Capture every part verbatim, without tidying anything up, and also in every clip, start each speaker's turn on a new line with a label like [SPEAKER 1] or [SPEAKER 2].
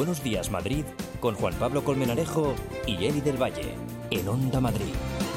[SPEAKER 1] Buenos Días Madrid con Juan Pablo Colmenarejo y Eli del Valle en Onda Madrid.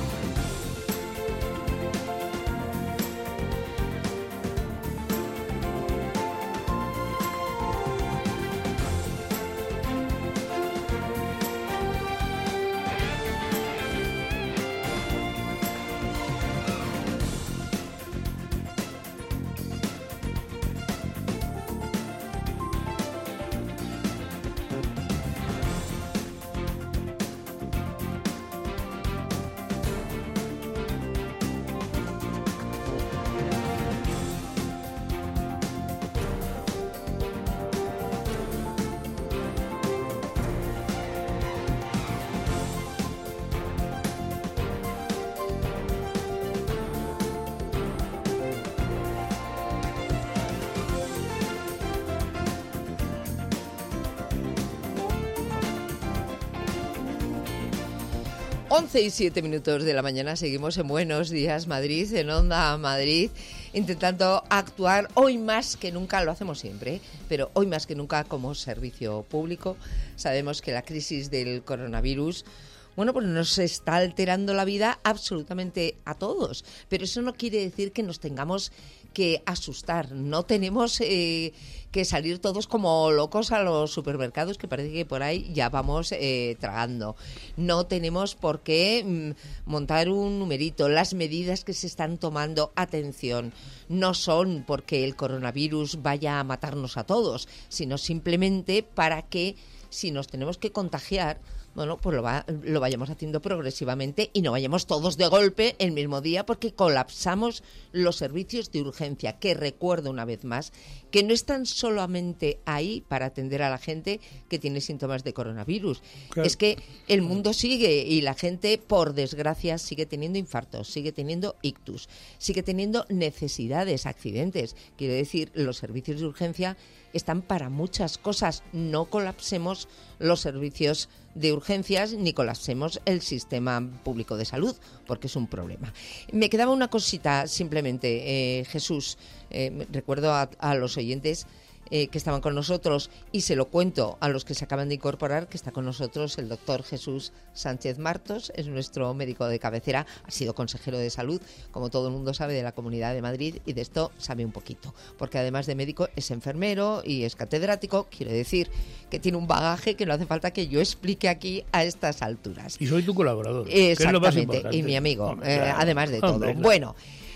[SPEAKER 2] once y siete minutos de la mañana, seguimos en Buenos Días Madrid, en Onda Madrid, intentando actuar hoy más que nunca, lo hacemos siempre, pero hoy más que nunca como servicio público. Sabemos que la crisis del coronavirus, bueno, pues nos está alterando la vida absolutamente a todos, pero eso no quiere decir que nos tengamos que asustar. No tenemos eh, que salir todos como locos a los supermercados, que parece que por ahí ya vamos eh, tragando. No tenemos por qué mm, montar un numerito. Las medidas que se están tomando, atención, no son porque el coronavirus vaya a matarnos a todos, sino simplemente para que, si nos tenemos que contagiar, bueno, pues lo, va, lo vayamos haciendo progresivamente y no vayamos todos de golpe el mismo día, porque colapsamos los servicios de urgencia, que recuerdo una vez más que no están solamente ahí para atender a la gente que tiene síntomas de coronavirus. Claro. Es que el mundo sigue y la gente, por desgracia, sigue teniendo infartos, sigue teniendo ictus, sigue teniendo necesidades, accidentes. Quiero decir, los servicios de urgencia están para muchas cosas. No colapsemos los servicios de urgencias ni colapsemos el sistema público de salud, porque es un problema. Me quedaba una cosita simplemente, eh, Jesús, eh, recuerdo a, a los oyentes eh, que estaban con nosotros, y se lo cuento a los que se acaban de incorporar, que está con nosotros el doctor Jesús Sánchez Martos, es nuestro médico de cabecera, ha sido consejero de salud, como todo el mundo sabe, de la Comunidad de Madrid, y de esto sabe un poquito, porque además de médico es enfermero y es catedrático. Quiero decir que tiene un bagaje que no hace falta que yo explique aquí a estas alturas.
[SPEAKER 3] Y soy tu colaborador.
[SPEAKER 2] Exactamente, y mi amigo, Hombre, claro. eh, además de todo. Hombre, claro. Bueno,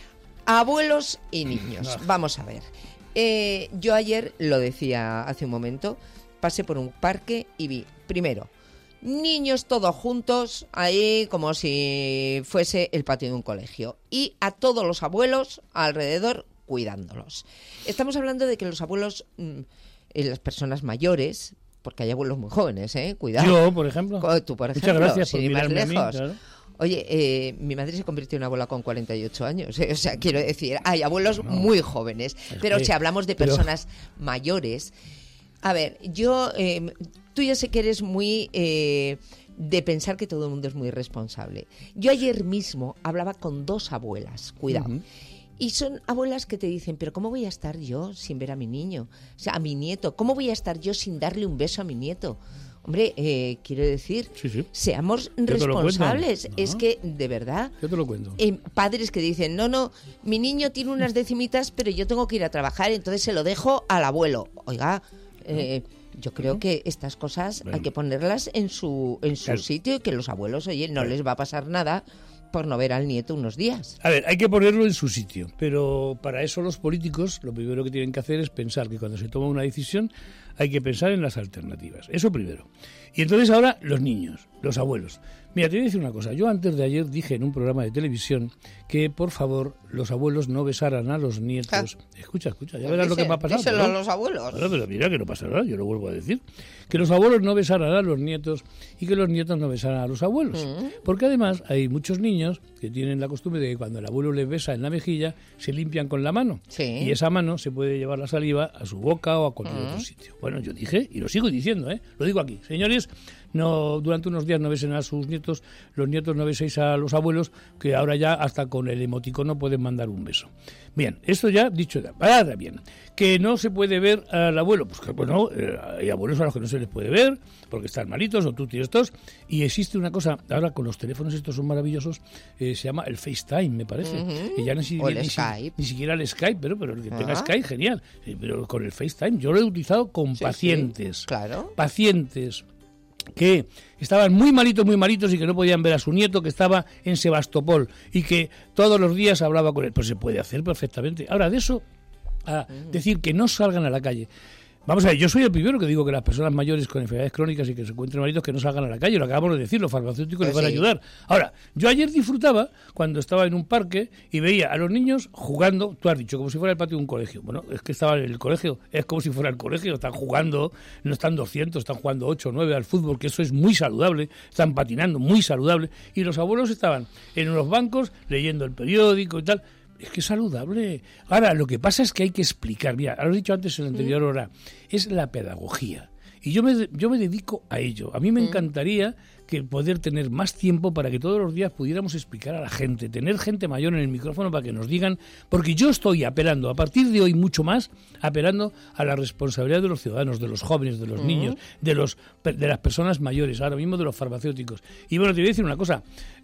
[SPEAKER 2] abuelos y niños, no. Vamos a ver. Eh, yo ayer, lo decía hace un momento, pasé por un parque y vi, primero, niños todos juntos, ahí como si fuese el patio de un colegio, y a todos los abuelos alrededor cuidándolos. Estamos hablando de que los abuelos, mmm, las personas mayores, porque hay abuelos muy jóvenes, ¿eh? Cuidado.
[SPEAKER 3] Yo, por ejemplo.
[SPEAKER 2] Tú, por ejemplo.
[SPEAKER 3] Muchas gracias por
[SPEAKER 2] sin ir más lejos.
[SPEAKER 3] Mí, claro.
[SPEAKER 2] Oye, eh, mi madre se convirtió en abuela con cuarenta y ocho años, ¿eh? O sea, quiero decir, hay abuelos no, muy jóvenes, pero que, si hablamos de personas pero... mayores, a ver, yo, eh, tú ya sé que eres muy eh, de pensar que todo el mundo es muy responsable. Yo ayer mismo hablaba con dos abuelas, cuidado, uh-huh. Y son abuelas que te dicen, pero ¿cómo voy a estar yo sin ver a mi niño? O sea, a mi nieto, ¿cómo voy a estar yo sin darle un beso a mi nieto? Hombre, eh, quiero decir, sí, sí. seamos yo responsables. No. Es que, de verdad,
[SPEAKER 3] yo te lo cuento.
[SPEAKER 2] Eh, padres que dicen, no, no, mi niño tiene unas decimitas, pero yo tengo que ir a trabajar, entonces se lo dejo al abuelo. Oiga, eh, yo creo que estas cosas bueno. hay que ponerlas en su en su claro. sitio, y que los abuelos, oye, no claro. les va a pasar nada por no ver al nieto unos días.
[SPEAKER 3] A ver, hay que ponerlo en su sitio, pero para eso los políticos lo primero que tienen que hacer es pensar que cuando se toma una decisión hay que pensar en las alternativas. Eso primero. Y entonces ahora los niños, los abuelos. Mira, te voy a decir una cosa. Yo antes de ayer dije en un programa de televisión que, por favor, los abuelos no besaran a los nietos. Ah. Escucha, escucha, ya verás lo que va a pasar.
[SPEAKER 2] Díselo a los abuelos.
[SPEAKER 3] Bueno, pero mira que no pasa nada, yo lo vuelvo a decir. Que los abuelos no besaran a los nietos y que los nietos no besaran a los abuelos. Mm. Porque además hay muchos niños que tienen la costumbre de que cuando el abuelo les besa en la mejilla, se limpian con la mano.
[SPEAKER 2] Sí.
[SPEAKER 3] Y esa mano se puede llevar la saliva a su boca o a cualquier mm. otro sitio. Bueno, yo dije, y lo sigo diciendo, ¿eh? Lo digo aquí. Señores, no durante unos días no besen a sus nietos, los nietos no beséis a los abuelos, que ahora ya hasta con el emoticono pueden mandar un beso. Bien, esto ya dicho ya. Ahora bien, que no se puede ver al abuelo, pues que bueno, eh, hay abuelos a los que no se les puede ver, porque están malitos o tú tienes tos, y existe una cosa, ahora con los teléfonos estos son maravillosos, eh, se llama el FaceTime, me parece,
[SPEAKER 2] Uh-huh.
[SPEAKER 3] y ya ni, si,
[SPEAKER 2] O el
[SPEAKER 3] ni,
[SPEAKER 2] Skype.
[SPEAKER 3] ni siquiera el Skype, pero, pero el que tenga
[SPEAKER 2] Ah.
[SPEAKER 3] Skype, genial, eh, pero con el FaceTime, yo lo he utilizado con
[SPEAKER 2] Sí,
[SPEAKER 3] pacientes,
[SPEAKER 2] sí, claro.
[SPEAKER 3] pacientes que estaban muy malitos, muy malitos y que no podían ver a su nieto que estaba en Sebastopol y que todos los días hablaba con él. Pues se puede hacer perfectamente. Ahora, de eso a decir que no salgan a la calle. Vamos a ver, yo soy el primero que digo que las personas mayores con enfermedades crónicas y que se encuentren malitos que no salgan a la calle, lo acabamos de decir, los farmacéuticos
[SPEAKER 2] Pues
[SPEAKER 3] les van a
[SPEAKER 2] sí.
[SPEAKER 3] ayudar. Ahora, yo ayer disfrutaba cuando estaba en un parque y veía a los niños jugando, tú has dicho, como si fuera el patio de un colegio. Bueno, es que estaba en el colegio, es como si fuera el colegio, están jugando, no están doscientos, están jugando ocho o nueve al fútbol, que eso es muy saludable, están patinando, muy saludable, y los abuelos estaban en unos bancos leyendo el periódico y tal. Es que es saludable. Ahora, lo que pasa es que hay que explicar. Mira, lo he dicho antes en la anterior hora, es la pedagogía. Y yo me, yo me dedico a ello. A mí me encantaría que poder tener más tiempo para que todos los días pudiéramos explicar a la gente, tener gente mayor en el micrófono para que nos digan, porque yo estoy apelando, a partir de hoy mucho más, apelando a la responsabilidad de los ciudadanos, de los jóvenes, de los uh-huh. niños, de los de las personas mayores, ahora mismo de los farmacéuticos. Y bueno, te voy a decir una cosa,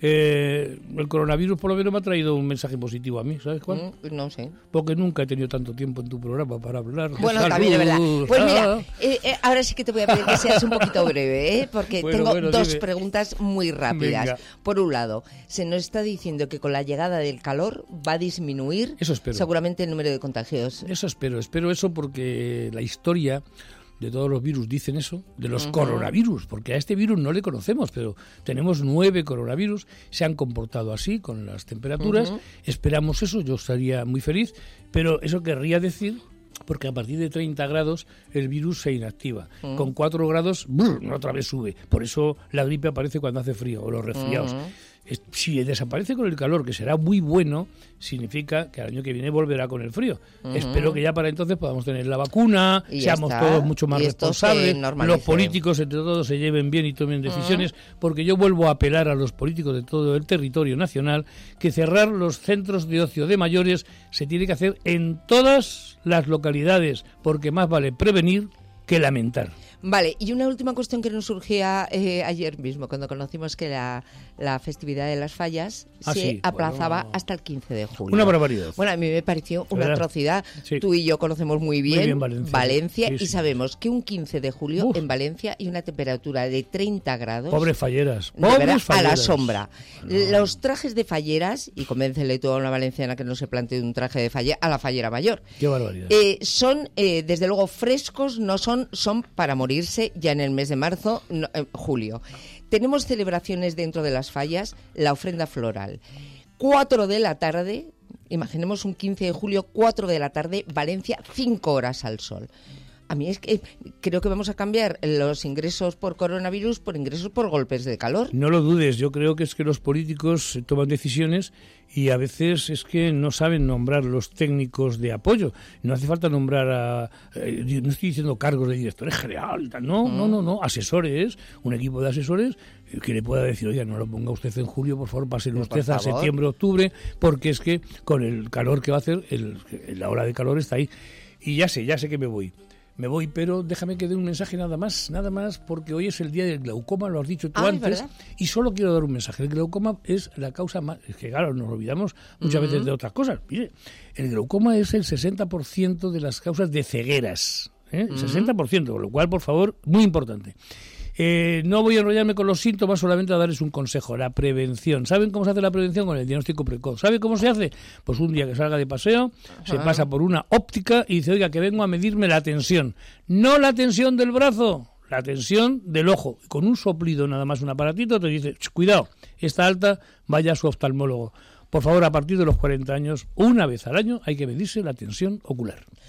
[SPEAKER 3] eh, el coronavirus por lo menos me ha traído un mensaje positivo a mí, ¿sabes cuál?
[SPEAKER 2] Mm, no sé.
[SPEAKER 3] Porque nunca he tenido tanto tiempo en tu programa para hablar.
[SPEAKER 2] Bueno,
[SPEAKER 3] ¡Salud!
[SPEAKER 2] también es verdad. Pues mira,
[SPEAKER 3] Ah.
[SPEAKER 2] eh, eh, ahora sí que te voy a pedir que seas un poquito breve, ¿eh? Porque
[SPEAKER 3] Bueno,
[SPEAKER 2] tengo
[SPEAKER 3] bueno,
[SPEAKER 2] dos
[SPEAKER 3] dime.
[SPEAKER 2] preguntas muy rápidas.
[SPEAKER 3] Venga.
[SPEAKER 2] Por un lado, se nos está diciendo que con la llegada del calor va a disminuir
[SPEAKER 3] Eso espero.
[SPEAKER 2] seguramente el número de contagios.
[SPEAKER 3] Eso espero, espero eso porque la historia de todos los virus dicen eso, de los
[SPEAKER 2] Ujú.
[SPEAKER 3] coronavirus, porque a este virus no le conocemos, pero tenemos nueve coronavirus, se han comportado así con las temperaturas,
[SPEAKER 2] Ujú.
[SPEAKER 3] esperamos eso, yo estaría muy feliz, pero eso querría decir, porque a partir de treinta grados el virus se inactiva,
[SPEAKER 2] Ujú.
[SPEAKER 3] con cuatro grados brr, otra vez sube, por eso la gripe aparece cuando hace frío, o los resfriados.
[SPEAKER 2] Ujú.
[SPEAKER 3] Es- Si desaparece con el calor, que será muy bueno, significa que al año que viene volverá con el frío.
[SPEAKER 2] Ujú.
[SPEAKER 3] Espero que ya para entonces podamos tener la vacuna,
[SPEAKER 2] Y ya
[SPEAKER 3] seamos
[SPEAKER 2] está.
[SPEAKER 3] todos mucho más
[SPEAKER 2] Y esto se
[SPEAKER 3] responsables,
[SPEAKER 2] normalice.
[SPEAKER 3] los políticos entre todos se lleven bien y tomen decisiones, porque yo vuelvo a apelar a los políticos de todo el territorio nacional que cerrar los centros de ocio de mayores se tiene que hacer en todas las localidades, porque más vale prevenir que lamentar.
[SPEAKER 2] Vale, y una última cuestión que nos surgía eh, ayer mismo, cuando conocimos que la, la festividad de las fallas
[SPEAKER 3] Ah,
[SPEAKER 2] se
[SPEAKER 3] sí,
[SPEAKER 2] aplazaba
[SPEAKER 3] bueno.
[SPEAKER 2] hasta el quince de julio.
[SPEAKER 3] Una barbaridad.
[SPEAKER 2] Bueno, a mí me pareció una
[SPEAKER 3] ¿Verdad?
[SPEAKER 2] atrocidad.
[SPEAKER 3] Sí.
[SPEAKER 2] Tú y yo conocemos muy bien,
[SPEAKER 3] bien Valencia.
[SPEAKER 2] Valencia
[SPEAKER 3] Sí,
[SPEAKER 2] y
[SPEAKER 3] sí.
[SPEAKER 2] sabemos que un quince de julio
[SPEAKER 3] Uf.
[SPEAKER 2] en Valencia hay una temperatura de treinta grados.
[SPEAKER 3] Pobres falleras.
[SPEAKER 2] De verdad,
[SPEAKER 3] Pobres
[SPEAKER 2] a la
[SPEAKER 3] falleras.
[SPEAKER 2] sombra.
[SPEAKER 3] No.
[SPEAKER 2] Los trajes de falleras, y convéncele tú a una valenciana que no se plantee un traje de fallera, a la fallera mayor.
[SPEAKER 3] Qué barbaridad.
[SPEAKER 2] Eh, son, eh, desde luego, frescos, no son, son para morirse ya en el mes de marzo, no, eh, julio. Tenemos celebraciones dentro de las fallas, la ofrenda floral. Cuatro de la tarde, imaginemos un quince de julio, cuatro de la tarde, Valencia, cinco horas al sol. A mí es que creo que vamos a cambiar los ingresos por coronavirus por ingresos por golpes de calor.
[SPEAKER 3] No lo dudes, yo creo que es que los políticos eh, toman decisiones y a veces es que no saben nombrar los técnicos de apoyo. No hace falta nombrar a... eh, no estoy diciendo cargos de directores general, tal, no, no, no, no, asesores, un equipo de asesores eh, que le pueda decir, oiga, no lo ponga usted en julio, por favor, páselo
[SPEAKER 2] Por
[SPEAKER 3] usted a
[SPEAKER 2] favor.
[SPEAKER 3] septiembre, octubre, porque es que con el calor que va a hacer, el, la ola de calor está ahí. Y ya sé, ya sé que me voy. Me voy, pero déjame que dé un mensaje nada más, nada más, porque hoy es el día del glaucoma, lo has dicho tú
[SPEAKER 2] Ah,
[SPEAKER 3] antes,
[SPEAKER 2] ¿verdad?
[SPEAKER 3] y solo quiero dar un mensaje. El glaucoma es la causa más... Es que claro, nos olvidamos muchas
[SPEAKER 2] Ujú.
[SPEAKER 3] veces de otras cosas. Mire, el glaucoma es el sesenta por ciento de las causas de cegueras, ¿eh? El sesenta por ciento, con lo cual, por favor, muy importante. Eh, no voy a enrollarme con los síntomas, solamente a darles un consejo, la prevención. ¿Saben cómo se hace la prevención? Con el diagnóstico precoz. ¿Sabe cómo se hace? Pues un día que salga de paseo, se
[SPEAKER 2] Ajá.
[SPEAKER 3] pasa por una óptica y dice, oiga, que vengo a medirme la tensión. No la tensión del brazo, la tensión del ojo. Con un soplido, nada más un aparatito, te dice, "Ch, cuidado, está alta, vaya a su oftalmólogo". Por favor, a partir de los cuarenta años, una vez al año, hay que medirse la tensión ocular.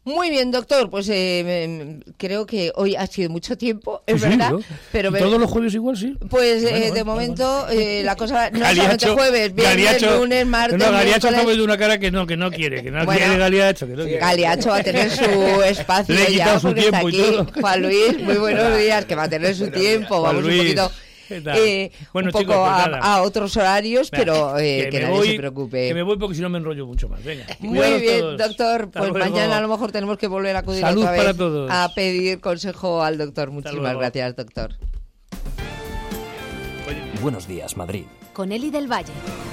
[SPEAKER 2] Muy bien, doctor, pues eh, creo que hoy ha sido mucho tiempo, es
[SPEAKER 3] Sí,
[SPEAKER 2] verdad,
[SPEAKER 3] ¿no?
[SPEAKER 2] pero...
[SPEAKER 3] ¿Y todos los jueves igual, sí?
[SPEAKER 2] Pues
[SPEAKER 3] Bueno,
[SPEAKER 2] eh,
[SPEAKER 3] bueno,
[SPEAKER 2] de
[SPEAKER 3] bueno,
[SPEAKER 2] momento
[SPEAKER 3] bueno.
[SPEAKER 2] eh, la cosa no es
[SPEAKER 3] Galiacho,
[SPEAKER 2] solamente jueves, viernes,
[SPEAKER 3] Galiacho,
[SPEAKER 2] lunes, martes,
[SPEAKER 3] no, Galiacho
[SPEAKER 2] miércoles...
[SPEAKER 3] está poniendo una cara que no, que no quiere, que no
[SPEAKER 2] Bueno,
[SPEAKER 3] quiere Galiacho, que no quiere.
[SPEAKER 2] Galiacho va a tener su espacio
[SPEAKER 3] Le he quitado
[SPEAKER 2] ya,
[SPEAKER 3] su
[SPEAKER 2] porque está
[SPEAKER 3] tiempo y
[SPEAKER 2] aquí.
[SPEAKER 3] todo.
[SPEAKER 2] Juan Luis, muy buenos días, que va a tener su
[SPEAKER 3] Buenos
[SPEAKER 2] tiempo,
[SPEAKER 3] días, Juan
[SPEAKER 2] vamos un
[SPEAKER 3] Luis.
[SPEAKER 2] poquito...
[SPEAKER 3] ¿Qué tal?
[SPEAKER 2] Eh,
[SPEAKER 3] Bueno,
[SPEAKER 2] un poco
[SPEAKER 3] chicos, pues
[SPEAKER 2] a,
[SPEAKER 3] nada.
[SPEAKER 2] a otros horarios,
[SPEAKER 3] Venga,
[SPEAKER 2] pero eh, que,
[SPEAKER 3] me
[SPEAKER 2] nadie
[SPEAKER 3] voy,
[SPEAKER 2] se preocupe.
[SPEAKER 3] Que me voy porque si no me enrollo mucho más. Venga.
[SPEAKER 2] Muy
[SPEAKER 3] cuidaros
[SPEAKER 2] bien,
[SPEAKER 3] todos.
[SPEAKER 2] doctor.
[SPEAKER 3] Hasta
[SPEAKER 2] Pues
[SPEAKER 3] luego.
[SPEAKER 2] mañana a lo mejor tenemos que volver a acudir
[SPEAKER 3] Salud
[SPEAKER 2] otra vez
[SPEAKER 3] para todos.
[SPEAKER 2] a pedir consejo al doctor. Muchísimas
[SPEAKER 3] luego.
[SPEAKER 2] gracias, doctor.
[SPEAKER 1] Buenos días, Madrid.
[SPEAKER 4] Con Eli del Valle.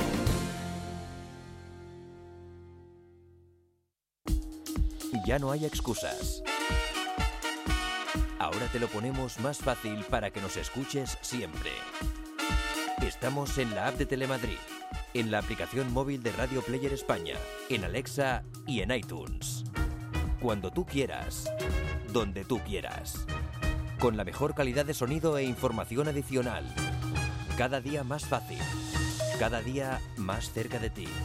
[SPEAKER 1] Ya no hay excusas. Ahora te lo ponemos más fácil para que nos escuches siempre. Estamos en la app de Telemadrid, en la aplicación móvil de Radio Player España, en Alexa y en iTunes. Cuando tú quieras, donde tú quieras. Con la mejor calidad de sonido e información adicional. Cada día más fácil. Cada día más cerca de ti.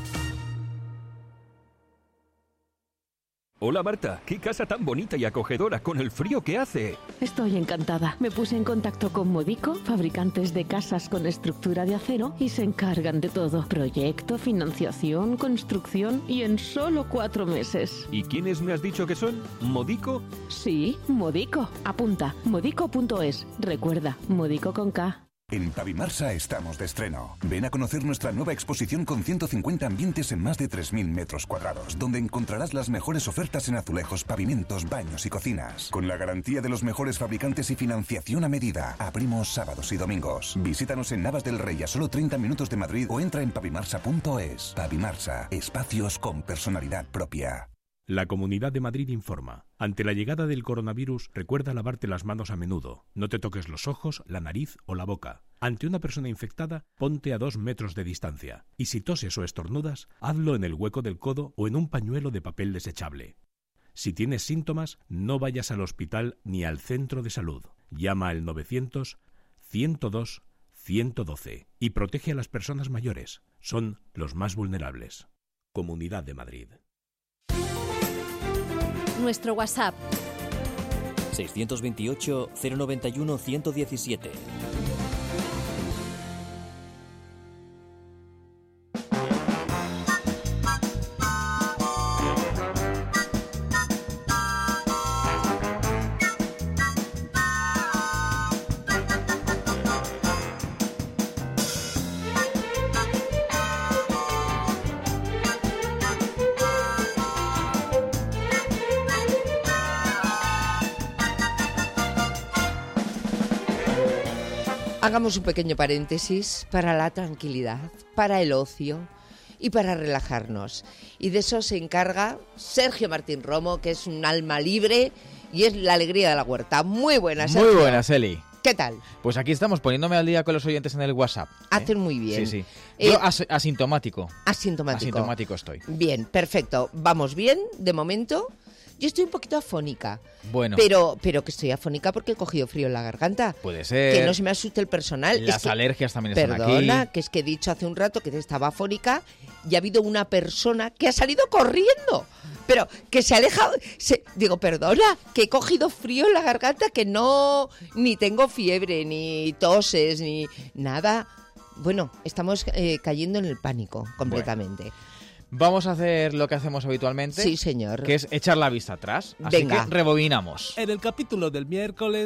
[SPEAKER 5] Hola Marta, qué casa tan bonita y acogedora con el frío que hace.
[SPEAKER 6] Estoy encantada. Me puse en contacto con Modico, fabricantes de casas con estructura de acero, y se encargan de todo. Proyecto, financiación, construcción y en solo cuatro meses.
[SPEAKER 5] ¿Y quiénes me has dicho que son? ¿Modico?
[SPEAKER 6] Sí, Modico. Apunta, modico punto es. Recuerda, Modico con K.
[SPEAKER 7] En Pavimarsa estamos de estreno. Ven a conocer nuestra nueva exposición con ciento cincuenta ambientes en más de tres mil metros cuadrados, donde encontrarás las mejores ofertas en azulejos, pavimentos, baños y cocinas. Con la garantía de los mejores fabricantes y financiación a medida. Abrimos sábados y domingos. Visítanos en Navas del Rey, a solo treinta minutos de Madrid, o entra en pavimarsa punto es. Pavimarsa, espacios con personalidad propia.
[SPEAKER 8] La Comunidad de Madrid informa. Ante la llegada del coronavirus, recuerda lavarte las manos a menudo. No te toques los ojos, la nariz o la boca. Ante una persona infectada, ponte a dos metros de distancia. Y si toses o estornudas, hazlo en el hueco del codo o en un pañuelo de papel desechable. Si tienes síntomas, no vayas al hospital ni al centro de salud. Llama al novecientos, ciento dos, ciento doce y protege a las personas mayores. Son los más vulnerables. Comunidad de Madrid.
[SPEAKER 4] Nuestro WhatsApp.
[SPEAKER 1] seiscientos veintiocho, cero noventa y uno, ciento diecisiete.
[SPEAKER 2] Hagamos un pequeño paréntesis para la tranquilidad, para el ocio y para relajarnos. Y de eso se encarga Sergio Martín Romo, que es un alma libre y es la alegría de la huerta. Muy buenas, Sergio.
[SPEAKER 9] Muy buenas, Eli.
[SPEAKER 2] ¿Qué tal?
[SPEAKER 9] Pues aquí estamos poniéndome al día con los oyentes en el WhatsApp. ¿eh?
[SPEAKER 2] Hacen muy bien.
[SPEAKER 9] Sí, sí.
[SPEAKER 2] Eh,
[SPEAKER 9] Yo as asintomático.
[SPEAKER 2] Asintomático.
[SPEAKER 9] Asintomático estoy.
[SPEAKER 2] Bien, perfecto. Vamos bien, de momento. Yo estoy un poquito afónica.
[SPEAKER 9] Bueno.
[SPEAKER 2] Pero, pero que estoy afónica porque he cogido frío en la garganta.
[SPEAKER 9] Puede ser.
[SPEAKER 2] Que no se me asuste el personal.
[SPEAKER 9] Las
[SPEAKER 2] Es que,
[SPEAKER 9] alergias también están
[SPEAKER 2] perdona,
[SPEAKER 9] aquí.
[SPEAKER 2] que es que he dicho hace un rato que estaba afónica y ha habido una persona que ha salido corriendo. Pero que se ha alejado. Se, digo, perdona, que he cogido frío en la garganta, que no. Ni tengo fiebre, ni toses, ni nada. Bueno, estamos eh, cayendo en el pánico completamente.
[SPEAKER 9] Bueno. Vamos a hacer lo que hacemos habitualmente.
[SPEAKER 2] Sí, señor.
[SPEAKER 9] Que es echar la vista atrás. Así
[SPEAKER 2] Venga.
[SPEAKER 9] que rebobinamos.
[SPEAKER 10] En el capítulo del miércoles...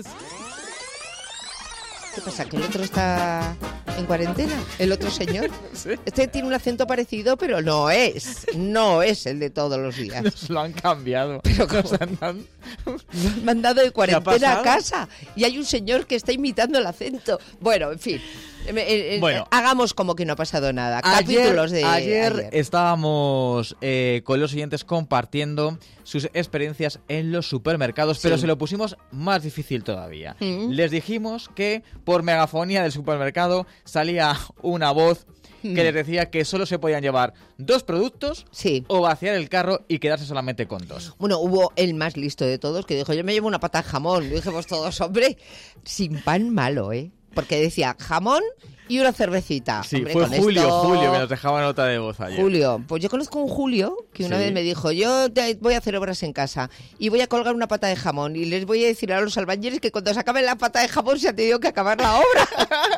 [SPEAKER 2] ¿Qué pasa? ¿Que el otro está en cuarentena? ¿El otro señor?
[SPEAKER 9] Sí.
[SPEAKER 2] Este tiene un acento parecido, pero no es. No es el de todos los días.
[SPEAKER 9] Nos lo han cambiado.
[SPEAKER 2] Pero
[SPEAKER 9] Nos
[SPEAKER 2] ¿cómo?
[SPEAKER 9] han dado-
[SPEAKER 2] Nos han mandado de cuarentena
[SPEAKER 9] pasado?
[SPEAKER 2] a casa y hay un señor que está imitando el acento. Bueno, en fin. Eh, eh,
[SPEAKER 9] Bueno.
[SPEAKER 2] hagamos como que no ha pasado nada.
[SPEAKER 9] Ayer,
[SPEAKER 2] Capítulos de
[SPEAKER 9] ayer,
[SPEAKER 2] ayer.
[SPEAKER 9] estábamos eh, con los oyentes compartiendo sus experiencias en los supermercados, pero
[SPEAKER 2] Sí.
[SPEAKER 9] se lo pusimos más difícil todavía.
[SPEAKER 2] Mm.
[SPEAKER 9] Les dijimos que por megafonía del supermercado salía una voz que
[SPEAKER 2] Mm.
[SPEAKER 9] les decía que solo se podían llevar dos productos
[SPEAKER 2] Sí.
[SPEAKER 9] o vaciar el carro y quedarse solamente con dos.
[SPEAKER 2] Bueno, hubo el más listo de todos que dijo, yo me llevo una pata de jamón. Y dijimos todos, hombre, sin pan malo, ¿eh? Porque decía jamón Y una cervecita.
[SPEAKER 9] Sí,
[SPEAKER 2] Hombre,
[SPEAKER 9] fue
[SPEAKER 2] con
[SPEAKER 9] Julio,
[SPEAKER 2] esto...
[SPEAKER 9] Julio, que nos dejaba nota de voz ayer.
[SPEAKER 2] Julio, pues yo conozco un Julio que una
[SPEAKER 9] Sí.
[SPEAKER 2] vez me dijo, yo te- voy a hacer obras en casa y voy a colgar una pata de jamón y les voy a decir a los albañiles que cuando se acabe la pata de jamón se ha tenido que acabar la obra.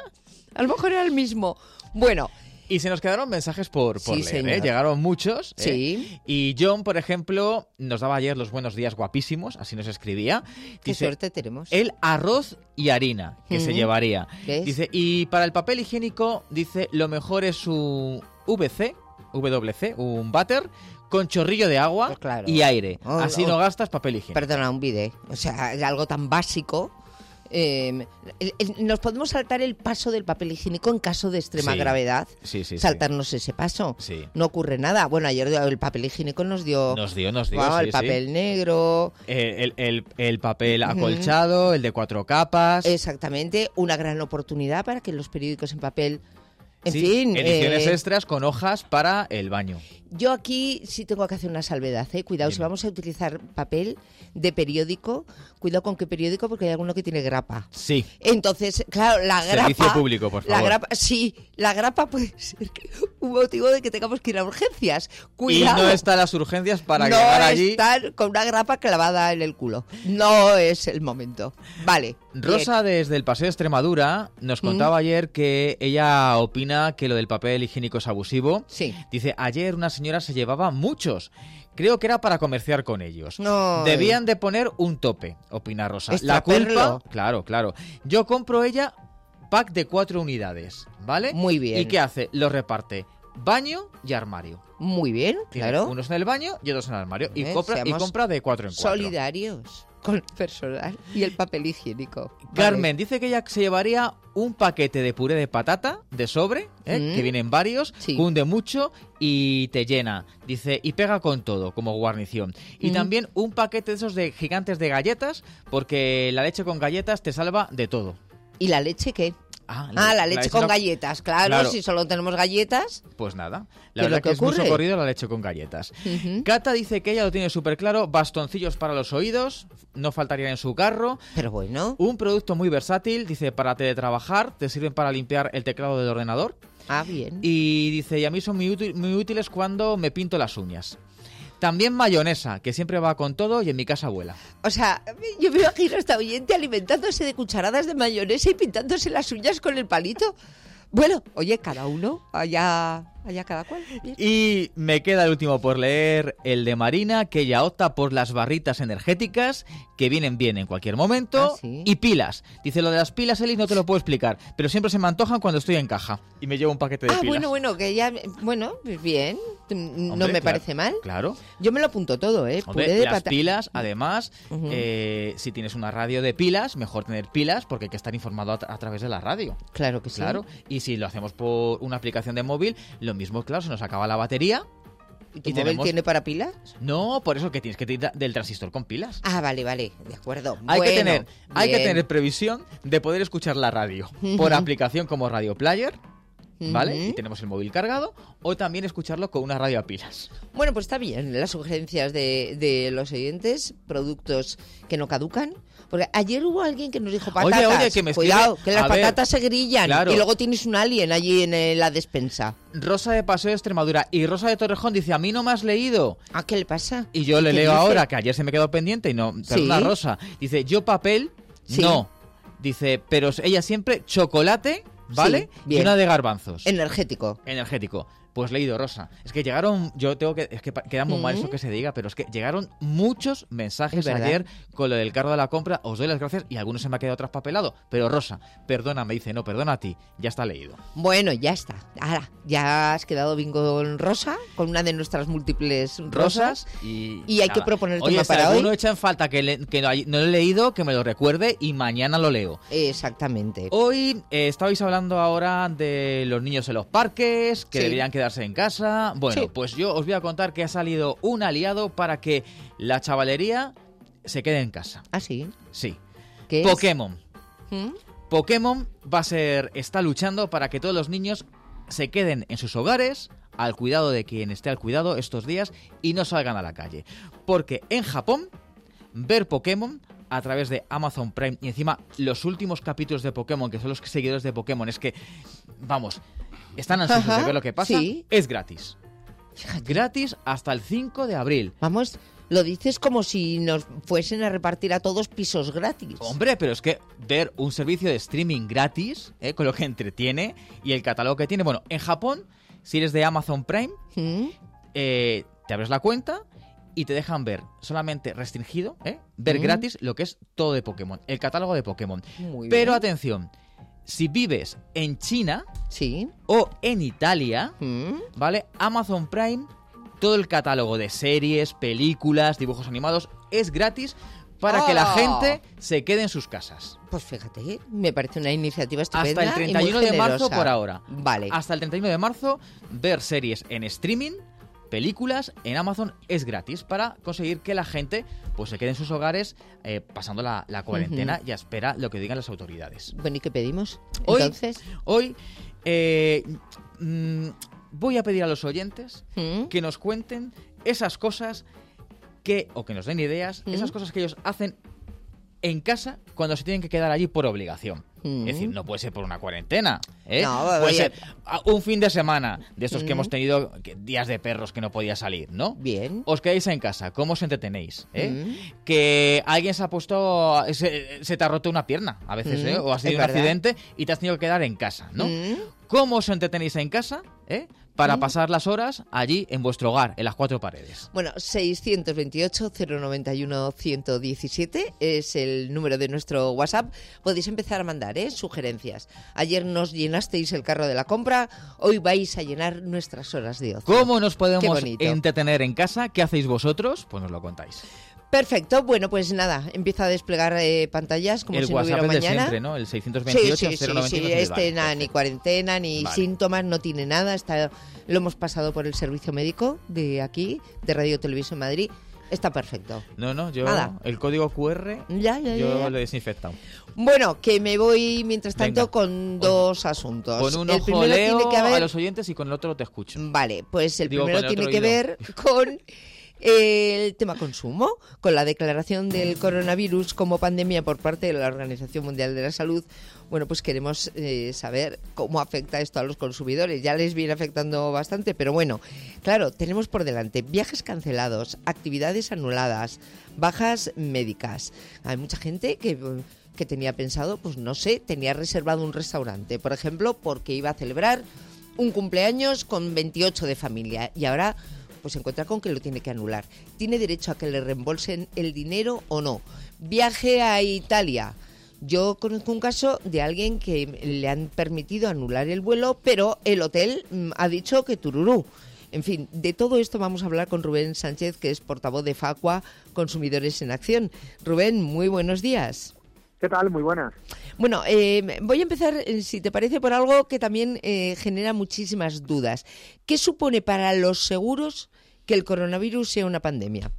[SPEAKER 2] A lo mejor era el mismo. Bueno,
[SPEAKER 9] Y se nos quedaron mensajes por, por
[SPEAKER 2] Sí,
[SPEAKER 9] leer,
[SPEAKER 2] señor.
[SPEAKER 9] ¿eh? Llegaron muchos. ¿eh?
[SPEAKER 2] Sí.
[SPEAKER 9] Y John, por ejemplo, nos daba ayer los buenos días guapísimos, así nos escribía.
[SPEAKER 2] qué
[SPEAKER 9] Dice,
[SPEAKER 2] suerte tenemos.
[SPEAKER 9] el arroz y harina que se
[SPEAKER 2] Ujú.
[SPEAKER 9] llevaría.
[SPEAKER 2] ¿Ves?
[SPEAKER 9] Dice, y para el papel higiénico, dice, lo mejor es un V C, W C, un váter, con chorrillo de agua
[SPEAKER 2] Pues claro.
[SPEAKER 9] y aire.
[SPEAKER 2] Oh,
[SPEAKER 9] Así
[SPEAKER 2] oh.
[SPEAKER 9] no gastas papel higiénico.
[SPEAKER 2] Perdona, un bidet. O sea, es algo tan básico. Eh, el- el- nos podemos saltar el paso del papel higiénico en caso de extrema
[SPEAKER 9] Sí.
[SPEAKER 2] gravedad.
[SPEAKER 9] Sí, sí, sí.
[SPEAKER 2] Saltarnos ese paso.
[SPEAKER 9] Sí.
[SPEAKER 2] No ocurre nada. Bueno, ayer el papel higiénico nos dio...
[SPEAKER 9] Nos dio, nos dio,
[SPEAKER 2] Wow,
[SPEAKER 9] sí,
[SPEAKER 2] el papel
[SPEAKER 9] sí.
[SPEAKER 2] negro.
[SPEAKER 9] Eh, el, el- el papel
[SPEAKER 2] Ujú.
[SPEAKER 9] acolchado, el de cuatro capas.
[SPEAKER 2] Exactamente. Una gran oportunidad para que los periódicos en papel... En
[SPEAKER 9] Sí,
[SPEAKER 2] fin...
[SPEAKER 9] ediciones
[SPEAKER 2] eh,
[SPEAKER 9] extras con hojas para el baño.
[SPEAKER 2] Yo aquí sí tengo que hacer una salvedad, ¿eh? Cuidado, si
[SPEAKER 9] Dime.
[SPEAKER 2] vamos a utilizar papel de periódico, cuidado con qué periódico, porque hay alguno que tiene grapa.
[SPEAKER 9] Sí.
[SPEAKER 2] Entonces, claro, la grapa...
[SPEAKER 9] Servicio público, por
[SPEAKER 2] La
[SPEAKER 9] favor.
[SPEAKER 2] grapa, sí, la grapa puede ser un motivo de que tengamos que ir a urgencias.
[SPEAKER 9] Y
[SPEAKER 2] Cuidado.
[SPEAKER 9] no están las urgencias para
[SPEAKER 2] no
[SPEAKER 9] llegar allí.
[SPEAKER 2] estar con una grapa clavada en el culo. No es el momento. Vale.
[SPEAKER 9] Rosa desde el Paseo de Extremadura nos contaba
[SPEAKER 2] Mm.
[SPEAKER 9] ayer que ella opina que lo del papel higiénico es abusivo.
[SPEAKER 2] Sí.
[SPEAKER 9] Dice, ayer una señora se llevaba muchos. Creo que era para comerciar con ellos.
[SPEAKER 2] No.
[SPEAKER 9] Debían de poner un tope, opina Rosa. La
[SPEAKER 2] Extraperlo.
[SPEAKER 9] culpa, claro, claro. Yo compro ella pack de cuatro unidades, ¿vale?
[SPEAKER 2] Muy bien.
[SPEAKER 9] ¿Y qué hace? Lo reparte baño y armario.
[SPEAKER 2] Muy bien,
[SPEAKER 9] Tiene
[SPEAKER 2] claro.
[SPEAKER 9] unos en el baño y otros en el armario. Y
[SPEAKER 2] ¿Eh?
[SPEAKER 9] compra, y
[SPEAKER 2] Seamos
[SPEAKER 9] compra de cuatro en cuatro.
[SPEAKER 2] Solidarios con el personal y el papel higiénico. Vale.
[SPEAKER 9] Carmen dice que ella se llevaría un paquete de puré de patata de sobre, ¿eh?
[SPEAKER 2] Mm.
[SPEAKER 9] que vienen varios,
[SPEAKER 2] Sí.
[SPEAKER 9] cunde mucho y te llena. Dice, y pega con todo, como guarnición. Y
[SPEAKER 2] Mm.
[SPEAKER 9] también un paquete de esos de gigantes de galletas, porque la leche con galletas te salva de todo.
[SPEAKER 2] ¿Y la leche qué?
[SPEAKER 9] Ah,
[SPEAKER 2] Ah, la leche con
[SPEAKER 9] no-
[SPEAKER 2] galletas, claro,
[SPEAKER 9] Claro.
[SPEAKER 2] si solo tenemos galletas.
[SPEAKER 9] Pues nada,
[SPEAKER 2] ¿Qué
[SPEAKER 9] la
[SPEAKER 2] es
[SPEAKER 9] verdad
[SPEAKER 2] lo
[SPEAKER 9] que,
[SPEAKER 2] que
[SPEAKER 9] es muy
[SPEAKER 2] ocurre?
[SPEAKER 9] socorrido la leche con galletas.
[SPEAKER 2] Ujú.
[SPEAKER 9] Cata dice que ella lo tiene súper claro, bastoncillos para los oídos, no faltarían en su carro.
[SPEAKER 2] Pero bueno.
[SPEAKER 9] Un producto muy versátil, dice, para teletrabajar, te sirven para limpiar el teclado del ordenador.
[SPEAKER 2] Ah, bien.
[SPEAKER 9] Y dice, y a mí son muy, útil- muy útiles cuando me pinto las uñas. También mayonesa, que siempre va con todo y en mi casa vuela.
[SPEAKER 2] O sea, yo me imagino a esta oyente alimentándose de cucharadas de mayonesa y pintándose las uñas con el palito. Bueno, oye, cada uno, allá, allá cada cual. Bien.
[SPEAKER 9] Y me queda el último por leer, el de Marina, que ella opta por las barritas energéticas, que vienen bien en cualquier momento,
[SPEAKER 2] Ah, ¿sí?
[SPEAKER 9] y pilas. Dice, lo de las pilas, Eli, no te lo puedo explicar, pero siempre se me antojan cuando estoy en caja. Y me llevo un paquete de
[SPEAKER 2] Ah,
[SPEAKER 9] pilas.
[SPEAKER 2] bueno, bueno, que ya, bueno, pues bien, no
[SPEAKER 9] Hombre,
[SPEAKER 2] me
[SPEAKER 9] claro,
[SPEAKER 2] parece mal.
[SPEAKER 9] Claro.
[SPEAKER 2] Yo me lo apunto todo, ¿eh?
[SPEAKER 9] Hombre,
[SPEAKER 2] Puré de
[SPEAKER 9] las
[SPEAKER 2] pata-
[SPEAKER 9] pilas, además,
[SPEAKER 2] Ujú.
[SPEAKER 9] eh, si tienes una radio de pilas, mejor tener pilas porque hay que estar informado a, tra- a través de la radio.
[SPEAKER 2] Claro que sí.
[SPEAKER 9] Claro, y si lo hacemos por una aplicación de móvil, lo mismo, claro, se nos acaba la batería.
[SPEAKER 2] ¿Y tu
[SPEAKER 9] y
[SPEAKER 2] móvil
[SPEAKER 9] tenemos-
[SPEAKER 2] tiene para pilas?
[SPEAKER 9] No, por eso que tienes que tirar del transistor con pilas.
[SPEAKER 2] Ah, vale, vale, de acuerdo.
[SPEAKER 9] Hay, que
[SPEAKER 2] Bueno,
[SPEAKER 9] tener, hay que
[SPEAKER 2] bien.
[SPEAKER 9] tener previsión de poder escuchar la radio por
[SPEAKER 2] Ujú.
[SPEAKER 9] aplicación como Radio Player, ¿vale?
[SPEAKER 2] Ujú.
[SPEAKER 9] Y tenemos el móvil cargado, o también escucharlo con una radio a pilas.
[SPEAKER 2] Bueno, pues está bien, las sugerencias de, de los oyentes, productos que no caducan. Porque ayer hubo alguien que nos dijo
[SPEAKER 9] Oye,
[SPEAKER 2] patatas.
[SPEAKER 9] oye, que me escribe-
[SPEAKER 2] Cuidado, que las
[SPEAKER 9] a ver,
[SPEAKER 2] patatas se grillan
[SPEAKER 9] claro.
[SPEAKER 2] y luego tienes un alien allí en eh, la despensa.
[SPEAKER 9] Rosa de Paseo de Extremadura y Rosa de Torrejón dice, a mí no me has leído.
[SPEAKER 2] ¿A qué le pasa?
[SPEAKER 9] Y yo le
[SPEAKER 2] ¿Qué
[SPEAKER 9] leo
[SPEAKER 2] dice?
[SPEAKER 9] ahora, que ayer se me quedó pendiente y no, perdona,
[SPEAKER 2] Sí.
[SPEAKER 9] Rosa. Dice, yo papel,
[SPEAKER 2] Sí.
[SPEAKER 9] no. Dice, pero ella siempre chocolate, ¿vale?
[SPEAKER 2] Sí,
[SPEAKER 9] y
[SPEAKER 2] bien.
[SPEAKER 9] una de garbanzos.
[SPEAKER 2] Energético.
[SPEAKER 9] Energético. Pues leído, Rosa. Es que llegaron, yo tengo que, es que pa- queda muy mal
[SPEAKER 2] ¿Mm?
[SPEAKER 9] eso que se diga, pero es que llegaron muchos mensajes
[SPEAKER 2] Es verdad.
[SPEAKER 9] ayer con lo del carro de la compra. Os doy las gracias y algunos se me ha quedado traspapelado. Pero Rosa, perdona, me dice, no, perdona a ti, ya está leído.
[SPEAKER 2] Bueno, ya está. Ahora, ya has quedado bingo en rosa, con una de nuestras múltiples rosas.
[SPEAKER 9] Rosas y...
[SPEAKER 2] Y hay que
[SPEAKER 9] nada.
[SPEAKER 2] proponer el
[SPEAKER 9] Oye,
[SPEAKER 2] tema
[SPEAKER 9] si
[SPEAKER 2] para
[SPEAKER 9] alguno
[SPEAKER 2] hoy.
[SPEAKER 9] echa en falta que, le- que no, hay- no lo he leído, que me lo recuerde y mañana lo leo.
[SPEAKER 2] Exactamente.
[SPEAKER 9] Hoy eh, estabais hablando ahora de los niños en los parques, que
[SPEAKER 2] Sí.
[SPEAKER 9] deberían quedarse en casa. Bueno,
[SPEAKER 2] Sí.
[SPEAKER 9] pues yo os voy a contar que ha salido un aliado para que la chavalería se quede en casa.
[SPEAKER 2] ¿Ah, sí?
[SPEAKER 9] Sí.
[SPEAKER 2] ¿Qué es?
[SPEAKER 9] Pokémon.
[SPEAKER 2] ¿Mm?
[SPEAKER 9] Pokémon va a ser, está luchando para que todos los niños se queden en sus hogares, al cuidado de quien esté al cuidado estos días y no salgan a la calle. Porque en Japón, ver Pokémon a través de Amazon Prime. Y encima, los últimos capítulos de Pokémon, que son los seguidores de Pokémon, es que, vamos, están ansiosos
[SPEAKER 2] Ajá,
[SPEAKER 9] de ver lo que pasa.
[SPEAKER 2] sí.
[SPEAKER 9] Es gratis. Gratis hasta el cinco de abril.
[SPEAKER 2] Vamos, lo dices como si nos fuesen a repartir a todos pisos gratis.
[SPEAKER 9] Hombre, pero es que ver un servicio de streaming gratis, ¿eh? Con lo que entretiene y el catálogo que tiene. Bueno, en Japón, si eres de Amazon Prime,
[SPEAKER 2] ¿Mm?
[SPEAKER 9] eh, te abres la cuenta y te dejan ver, solamente restringido, ¿eh? ver
[SPEAKER 2] ¿Mm?
[SPEAKER 9] gratis lo que es todo de Pokémon, el catálogo de Pokémon.
[SPEAKER 2] Muy
[SPEAKER 9] Pero
[SPEAKER 2] bien.
[SPEAKER 9] atención, si vives en China
[SPEAKER 2] Sí.
[SPEAKER 9] o en Italia,
[SPEAKER 2] ¿Mm?
[SPEAKER 9] ¿vale? Amazon Prime, todo el catálogo de series, películas, dibujos animados es gratis para que la
[SPEAKER 2] ¡Oh!
[SPEAKER 9] gente se quede en sus casas.
[SPEAKER 2] Pues fíjate, me parece una iniciativa estupenda.
[SPEAKER 9] Hasta el treinta y uno
[SPEAKER 2] y muy
[SPEAKER 9] de marzo
[SPEAKER 2] generosa.
[SPEAKER 9] por ahora.
[SPEAKER 2] Vale.
[SPEAKER 9] Hasta el treinta y uno de marzo, ver series en streaming, películas en Amazon es gratis para conseguir que la gente pues se quede en sus hogares eh, pasando la, la cuarentena
[SPEAKER 2] Ujú.
[SPEAKER 9] y espera lo que digan las autoridades.
[SPEAKER 2] Bueno, ¿y qué pedimos?
[SPEAKER 9] Hoy,
[SPEAKER 2] Entonces,
[SPEAKER 9] hoy eh, mm, voy a pedir a los oyentes
[SPEAKER 2] ¿Mm?
[SPEAKER 9] que nos cuenten esas cosas que, o que nos den ideas,
[SPEAKER 2] ¿Mm?
[SPEAKER 9] esas cosas que ellos hacen en casa cuando se tienen que quedar allí por obligación.
[SPEAKER 2] Mm.
[SPEAKER 9] Es decir, no puede ser por una cuarentena, ¿eh?
[SPEAKER 2] No,
[SPEAKER 9] puede
[SPEAKER 2] oye.
[SPEAKER 9] ser a- un fin de semana de estos que
[SPEAKER 2] Mm.
[SPEAKER 9] hemos tenido que- días de perros que no podía salir, ¿no?
[SPEAKER 2] Bien.
[SPEAKER 9] Os quedáis en casa, ¿cómo os entretenéis? ¿eh?
[SPEAKER 2] Mm.
[SPEAKER 9] Que alguien se ha puesto, se, se te ha roto una pierna a veces,
[SPEAKER 2] Mm,
[SPEAKER 9] ¿eh? O has
[SPEAKER 2] es
[SPEAKER 9] tenido un
[SPEAKER 2] verdad.
[SPEAKER 9] accidente y te has tenido que quedar en casa, ¿no?
[SPEAKER 2] Mm.
[SPEAKER 9] ¿Cómo os entretenéis en casa, eh? Para
[SPEAKER 2] Mm.
[SPEAKER 9] pasar las horas allí en vuestro hogar, en las cuatro paredes.
[SPEAKER 2] Bueno, seiscientos veintiocho, cero noventa y uno, ciento diecisiete es el número de nuestro WhatsApp. Podéis empezar a mandar ¿eh? sugerencias. Ayer nos llenasteis el carro de la compra, hoy vais a llenar nuestras horas de ocio.
[SPEAKER 9] ¿Cómo nos
[SPEAKER 2] Qué
[SPEAKER 9] podemos
[SPEAKER 2] bonito.
[SPEAKER 9] entretener en casa? ¿Qué hacéis vosotros? Pues nos lo contáis.
[SPEAKER 2] Perfecto, bueno, pues nada, empieza a desplegar eh, pantallas como
[SPEAKER 9] el
[SPEAKER 2] si no
[SPEAKER 9] WhatsApp
[SPEAKER 2] hubiera
[SPEAKER 9] es de
[SPEAKER 2] mañana.
[SPEAKER 9] siempre, ¿no? El
[SPEAKER 2] Sí,
[SPEAKER 9] seiscientos veintiocho,
[SPEAKER 2] sí, sí,
[SPEAKER 9] cero noventa y uno,
[SPEAKER 2] sí, este
[SPEAKER 9] vale,
[SPEAKER 2] nada, ni
[SPEAKER 9] perfecto.
[SPEAKER 2] cuarentena, ni
[SPEAKER 9] Vale.
[SPEAKER 2] síntomas, no tiene nada. Está, lo hemos pasado por el servicio médico de aquí, de Radio Televisión Madrid. Está perfecto.
[SPEAKER 9] No, no, yo
[SPEAKER 2] Nada.
[SPEAKER 9] el código Q R
[SPEAKER 2] Ya, ya,
[SPEAKER 9] yo
[SPEAKER 2] ya, ya.
[SPEAKER 9] lo he desinfectado.
[SPEAKER 2] Bueno, que me voy mientras tanto
[SPEAKER 9] Venga.
[SPEAKER 2] con dos asuntos.
[SPEAKER 9] Con un
[SPEAKER 2] el
[SPEAKER 9] ojo
[SPEAKER 2] primero
[SPEAKER 9] leo
[SPEAKER 2] tiene que
[SPEAKER 9] a
[SPEAKER 2] ver,
[SPEAKER 9] los oyentes y con el otro te escucho.
[SPEAKER 2] vale, pues el
[SPEAKER 9] Digo,
[SPEAKER 2] primero
[SPEAKER 9] con el
[SPEAKER 2] tiene
[SPEAKER 9] otro
[SPEAKER 2] que
[SPEAKER 9] oído.
[SPEAKER 2] ver con el tema consumo, con la declaración del coronavirus como pandemia por parte de la Organización Mundial de la Salud. Bueno, pues queremos eh, saber cómo afecta esto a los consumidores. Ya les viene afectando bastante, pero bueno, claro, tenemos por delante viajes cancelados, actividades anuladas, bajas médicas. Hay mucha gente que, que tenía pensado, pues no sé, tenía reservado un restaurante, por ejemplo, porque iba a celebrar un cumpleaños con veintiocho de familia y ahora pues se encuentra con que lo tiene que anular. ¿Tiene derecho a que le reembolsen el dinero o no? Viaje a Italia. Yo conozco un caso de alguien que le han permitido anular el vuelo, pero el hotel mm, ha dicho que tururú. En fin, de todo esto vamos a hablar con Rubén Sánchez, que es portavoz de Facua, Consumidores en Acción. Rubén, muy buenos días.
[SPEAKER 11] ¿Qué tal? Muy buenas.
[SPEAKER 2] Bueno, eh, voy a empezar, eh, si te parece, por algo que también eh, genera muchísimas dudas. ¿Qué supone para los seguros que el coronavirus sea una pandemia?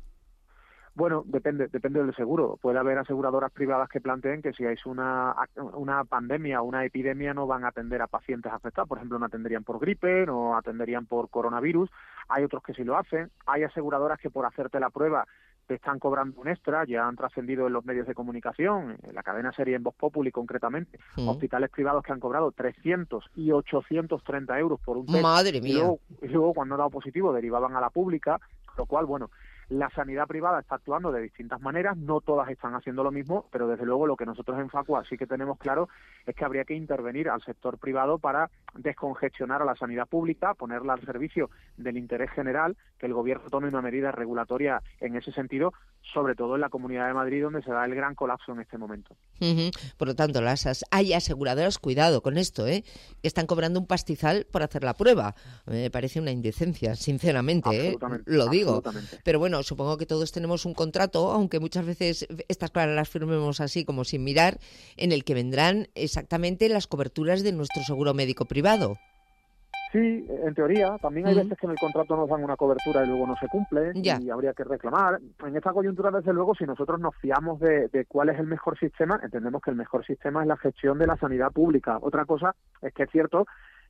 [SPEAKER 11] Bueno, depende depende del seguro. Puede haber aseguradoras privadas que planteen que si hay una, una pandemia o una epidemia no van a atender a pacientes afectados. Por ejemplo, no atenderían por gripe, no atenderían por coronavirus. Hay otros que sí lo hacen. Hay aseguradoras que por hacerte la prueba te están cobrando un extra, ya han trascendido en los medios de comunicación, en la cadena serie en Voz Populi concretamente,
[SPEAKER 2] Mm.
[SPEAKER 11] hospitales privados que han cobrado trescientos y ochocientos treinta euros por un test.
[SPEAKER 2] Madre
[SPEAKER 11] Y
[SPEAKER 2] mía.
[SPEAKER 11] luego, y luego cuando ha dado positivo derivaban a la pública, lo cual, bueno, la sanidad privada está actuando de distintas maneras, no todas están haciendo lo mismo, pero desde luego lo que nosotros en Facua sí que tenemos claro es que habría que intervenir al sector privado para descongestionar a la sanidad pública, ponerla al servicio del interés general, que el gobierno tome una medida regulatoria en ese sentido, sobre todo en la Comunidad de Madrid, donde se da el gran colapso en este momento.
[SPEAKER 2] Ujú. Por lo tanto, las as- hay aseguradoras, cuidado con esto, ¿eh? que están cobrando un pastizal por hacer la prueba. Me parece una indecencia, sinceramente, ¿eh?
[SPEAKER 11] Absolutamente,
[SPEAKER 2] lo digo.
[SPEAKER 11] absolutamente.
[SPEAKER 2] Pero bueno, supongo que todos tenemos un contrato, aunque muchas veces estas cosas las firmemos así como sin mirar, en el que vendrán exactamente las coberturas de nuestro seguro médico privado.
[SPEAKER 11] Sí, en teoría. También hay
[SPEAKER 2] Mm.
[SPEAKER 11] veces que en el contrato nos dan una cobertura y luego no se cumple
[SPEAKER 2] Ya.
[SPEAKER 11] y habría que reclamar. En esta coyuntura, desde luego, si nosotros nos fiamos de, de cuál es el mejor sistema, entendemos que el mejor sistema es la gestión de la sanidad pública. Otra cosa es que es cierto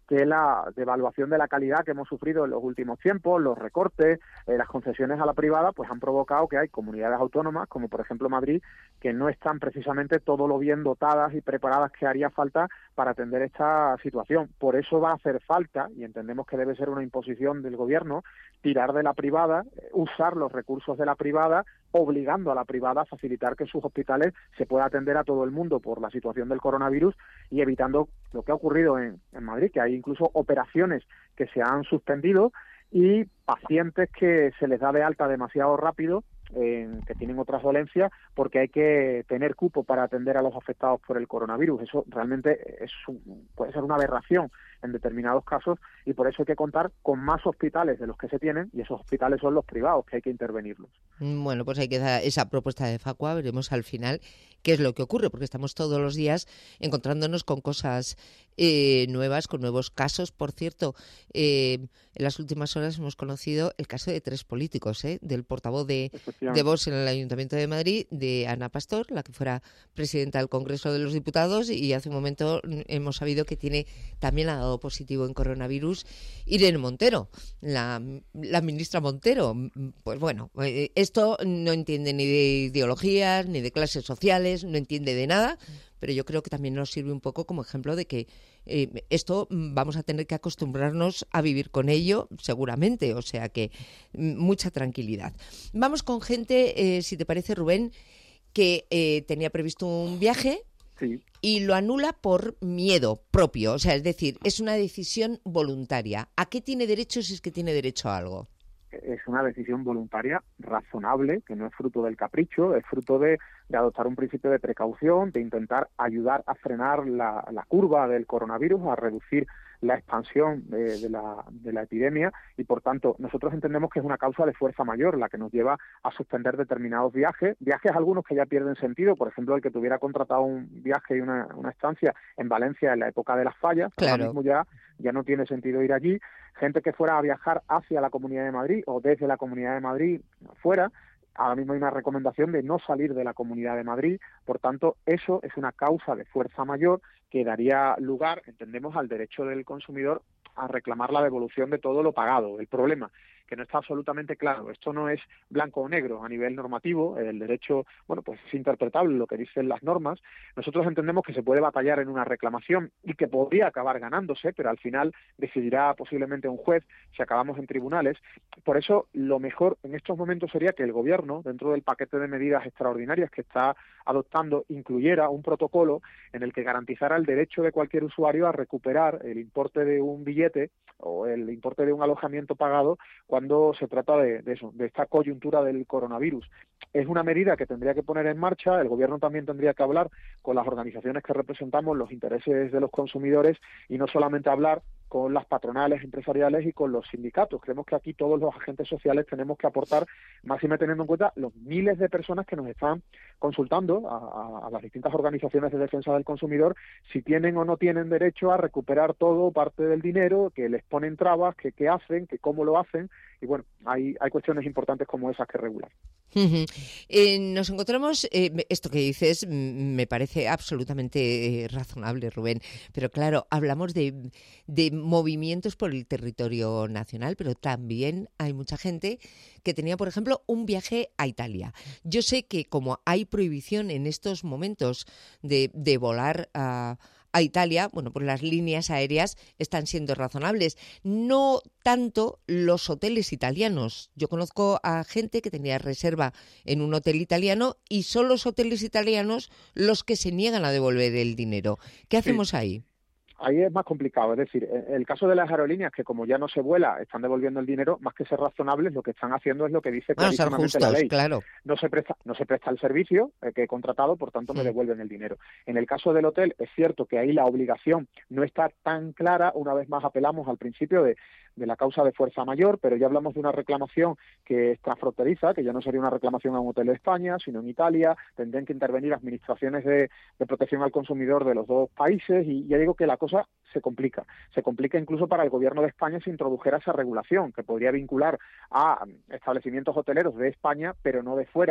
[SPEAKER 11] que la devaluación de la calidad que hemos sufrido en los últimos tiempos, los recortes, eh, las concesiones a la privada, pues han provocado que hay comunidades autónomas, como por ejemplo Madrid, que no están precisamente todo lo bien dotadas y preparadas que haría falta para atender esta situación. Por eso va a hacer falta, y entendemos que debe ser una imposición del gobierno, tirar de la privada, usar los recursos de la privada, obligando a la privada a facilitar que sus hospitales se pueda atender a todo el mundo por la situación del coronavirus y evitando lo que ha ocurrido en, en Madrid, que hay incluso operaciones que se han suspendido y pacientes que se les da de alta demasiado rápido, eh, que tienen otras dolencias, porque hay que tener cupo para atender a los afectados por el coronavirus. Eso realmente es un, puede ser una aberración en determinados casos, y por eso hay que contar con más hospitales de los que se tienen, y esos hospitales son los privados, que hay que intervenirlos.
[SPEAKER 2] Bueno, pues hay que dar esa propuesta de Facua, veremos al final qué es lo que ocurre, porque estamos todos los días encontrándonos con cosas eh, nuevas, con nuevos casos. Por cierto, eh, en las últimas horas hemos conocido el caso de tres políticos, ¿eh? Del portavoz de, de Vox en el Ayuntamiento de Madrid, de Ana Pastor, la que fuera presidenta del Congreso de los Diputados, y hace un momento hemos sabido que tiene también ha dado positivo en coronavirus Irene Montero, la, la ministra Montero. Pues bueno, eh, esto no entiende ni de ideologías, ni de clases sociales, no entiende de nada, pero yo creo que también nos sirve un poco como ejemplo de que eh, esto vamos a tener que acostumbrarnos a vivir con ello, seguramente, o sea que mucha tranquilidad. Vamos con gente, eh, si te parece, Rubén, que eh, tenía previsto un viaje.
[SPEAKER 11] Sí.
[SPEAKER 2] Y lo anula por miedo propio, o sea, es decir, es una decisión voluntaria. ¿A qué tiene derecho si es que tiene derecho a algo?
[SPEAKER 11] Es una decisión voluntaria, razonable, que no es fruto del capricho, es fruto de, de adoptar un principio de precaución, de intentar ayudar a frenar la, la curva del coronavirus, a reducir la expansión de, de, la, de la epidemia, y por tanto nosotros entendemos que es una causa de fuerza mayor la que nos lleva a suspender determinados viajes, viajes algunos que ya pierden sentido, por ejemplo el que tuviera contratado un viaje y una, una estancia en Valencia en la época de las fallas,
[SPEAKER 2] claro.
[SPEAKER 11] Ahora mismo ya, ya no tiene sentido ir allí, gente que fuera a viajar hacia la Comunidad de Madrid o desde la Comunidad de Madrid fuera. Ahora mismo hay una recomendación de no salir de la Comunidad de Madrid, por tanto, eso es una causa de fuerza mayor que daría lugar, entendemos, al derecho del consumidor a reclamar la devolución de todo lo pagado. El problema, que no está absolutamente claro, esto no es blanco o negro a nivel normativo, el derecho, bueno, pues es interpretable lo que dicen las normas. Nosotros entendemos que se puede batallar en una reclamación y que podría acabar ganándose, pero al final decidirá posiblemente un juez si acabamos en tribunales. Por eso, lo mejor en estos momentos sería que el Gobierno, dentro del paquete de medidas extraordinarias que está adoptando, incluyera un protocolo en el que garantizara el derecho de cualquier usuario a recuperar el importe de un billete o el importe de un alojamiento pagado cuando se trata de, de eso, de esta coyuntura del coronavirus. Es una medida que tendría que poner en marcha, el Gobierno también tendría que hablar con las organizaciones que representamos los intereses de los consumidores y no solamente hablar con las patronales empresariales y con los sindicatos. Creemos que aquí todos los agentes sociales tenemos que aportar, máxime teniendo en cuenta los miles de personas que nos están consultando a, a, a las distintas organizaciones de defensa del consumidor si tienen o no tienen derecho a recuperar todo o parte del dinero, que les ponen trabas, que qué hacen, que cómo lo hacen, y bueno, hay, hay cuestiones importantes como esas que regular.
[SPEAKER 2] Uh-huh. Eh, nos encontramos, eh, esto que dices me parece absolutamente eh, razonable, Rubén, pero claro, hablamos de, de movimientos por el territorio nacional, pero también hay mucha gente que tenía, por ejemplo, un viaje a Italia. Yo sé que como hay prohibición en estos momentos de, de volar a... a Italia, bueno, pues las líneas aéreas están siendo razonables. No tanto los hoteles italianos. Yo conozco a gente que tenía reserva en un hotel italiano y son los hoteles italianos los que se niegan a devolver el dinero. ¿Qué hacemos sí. ahí?
[SPEAKER 11] Ahí es más complicado, es decir, el caso de las aerolíneas que como ya no se vuela, están devolviendo el dinero, más que ser razonables, lo que están haciendo es lo que dice
[SPEAKER 2] bueno,
[SPEAKER 11] clarísimamente
[SPEAKER 2] justos,
[SPEAKER 11] la ley.
[SPEAKER 2] Claro.
[SPEAKER 11] No se presta, no se presta el servicio eh, que he contratado, por tanto me devuelven el dinero. En el caso del hotel, es cierto que ahí la obligación no está tan clara, una vez más apelamos al principio de, de la causa de fuerza mayor, pero ya hablamos de una reclamación que es transfronteriza, que ya no sería una reclamación a un hotel de España, sino en Italia, tendrían que intervenir administraciones de, de protección al consumidor de los dos países, y ya digo que la cosa se complica. Se complica incluso para el Gobierno de España si introdujera esa regulación, que podría vincular a establecimientos hoteleros de España, pero no de fuera,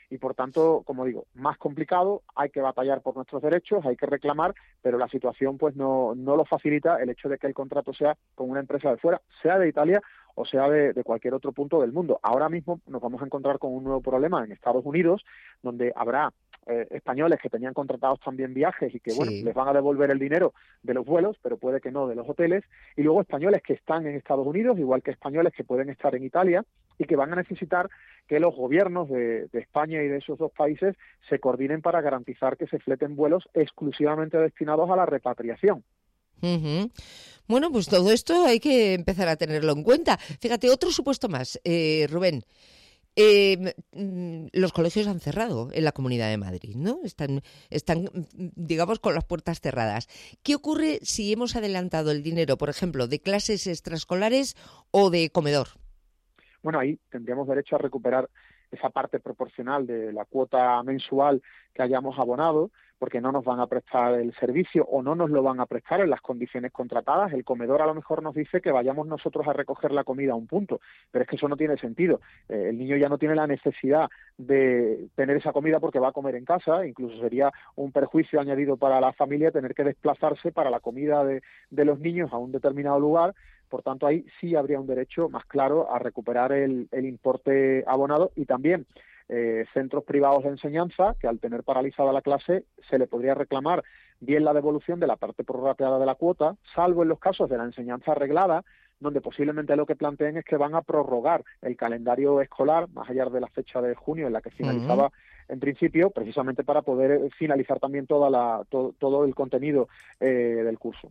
[SPEAKER 11] y por tanto, como digo, más complicado, hay que batallar por nuestros derechos, hay que reclamar, pero la situación pues no, no lo facilita el hecho de que el contrato sea con una empresa de fuera, sea de Italia o sea de, de cualquier otro punto del mundo. Ahora mismo nos vamos a encontrar con un nuevo problema en Estados Unidos, donde habrá eh, españoles que tenían contratados también viajes y que, sí. bueno, les van a devolver el dinero de los vuelos, pero puede que no de los hoteles, y luego españoles que están en Estados Unidos, igual que españoles que pueden estar en Italia, y que van a necesitar que los gobiernos de, de España y de esos dos países se coordinen para garantizar que se fleten vuelos exclusivamente destinados a la repatriación.
[SPEAKER 2] Uh-huh. Bueno, pues todo esto hay que empezar a tenerlo en cuenta. Fíjate, otro supuesto más, eh, Rubén. Eh, los colegios han cerrado en la Comunidad de Madrid, ¿no? Están, están, digamos, con las puertas cerradas. ¿Qué ocurre si hemos adelantado el dinero, por ejemplo, de clases extraescolares o de comedor?
[SPEAKER 11] Bueno, ahí tendríamos derecho a recuperar esa parte proporcional de la cuota mensual que hayamos abonado, porque no nos van a prestar el servicio o no nos lo van a prestar en las condiciones contratadas. El comedor a lo mejor nos dice que vayamos nosotros a recoger la comida a un punto, pero es que eso no tiene sentido. Eh, el niño ya no tiene la necesidad de tener esa comida porque va a comer en casa, incluso sería un perjuicio añadido para la familia tener que desplazarse para la comida de, de los niños a un determinado lugar. Por tanto, ahí sí habría un derecho más claro a recuperar el, el importe abonado, y también eh, centros privados de enseñanza que al tener paralizada la clase se le podría reclamar bien la devolución de la parte prorrateada de la cuota, salvo en los casos de la enseñanza arreglada, donde posiblemente lo que planteen es que van a prorrogar el calendario escolar más allá de la fecha de junio en la que finalizaba uh-huh. en principio, precisamente para poder finalizar también toda la, to, todo el contenido eh, del curso.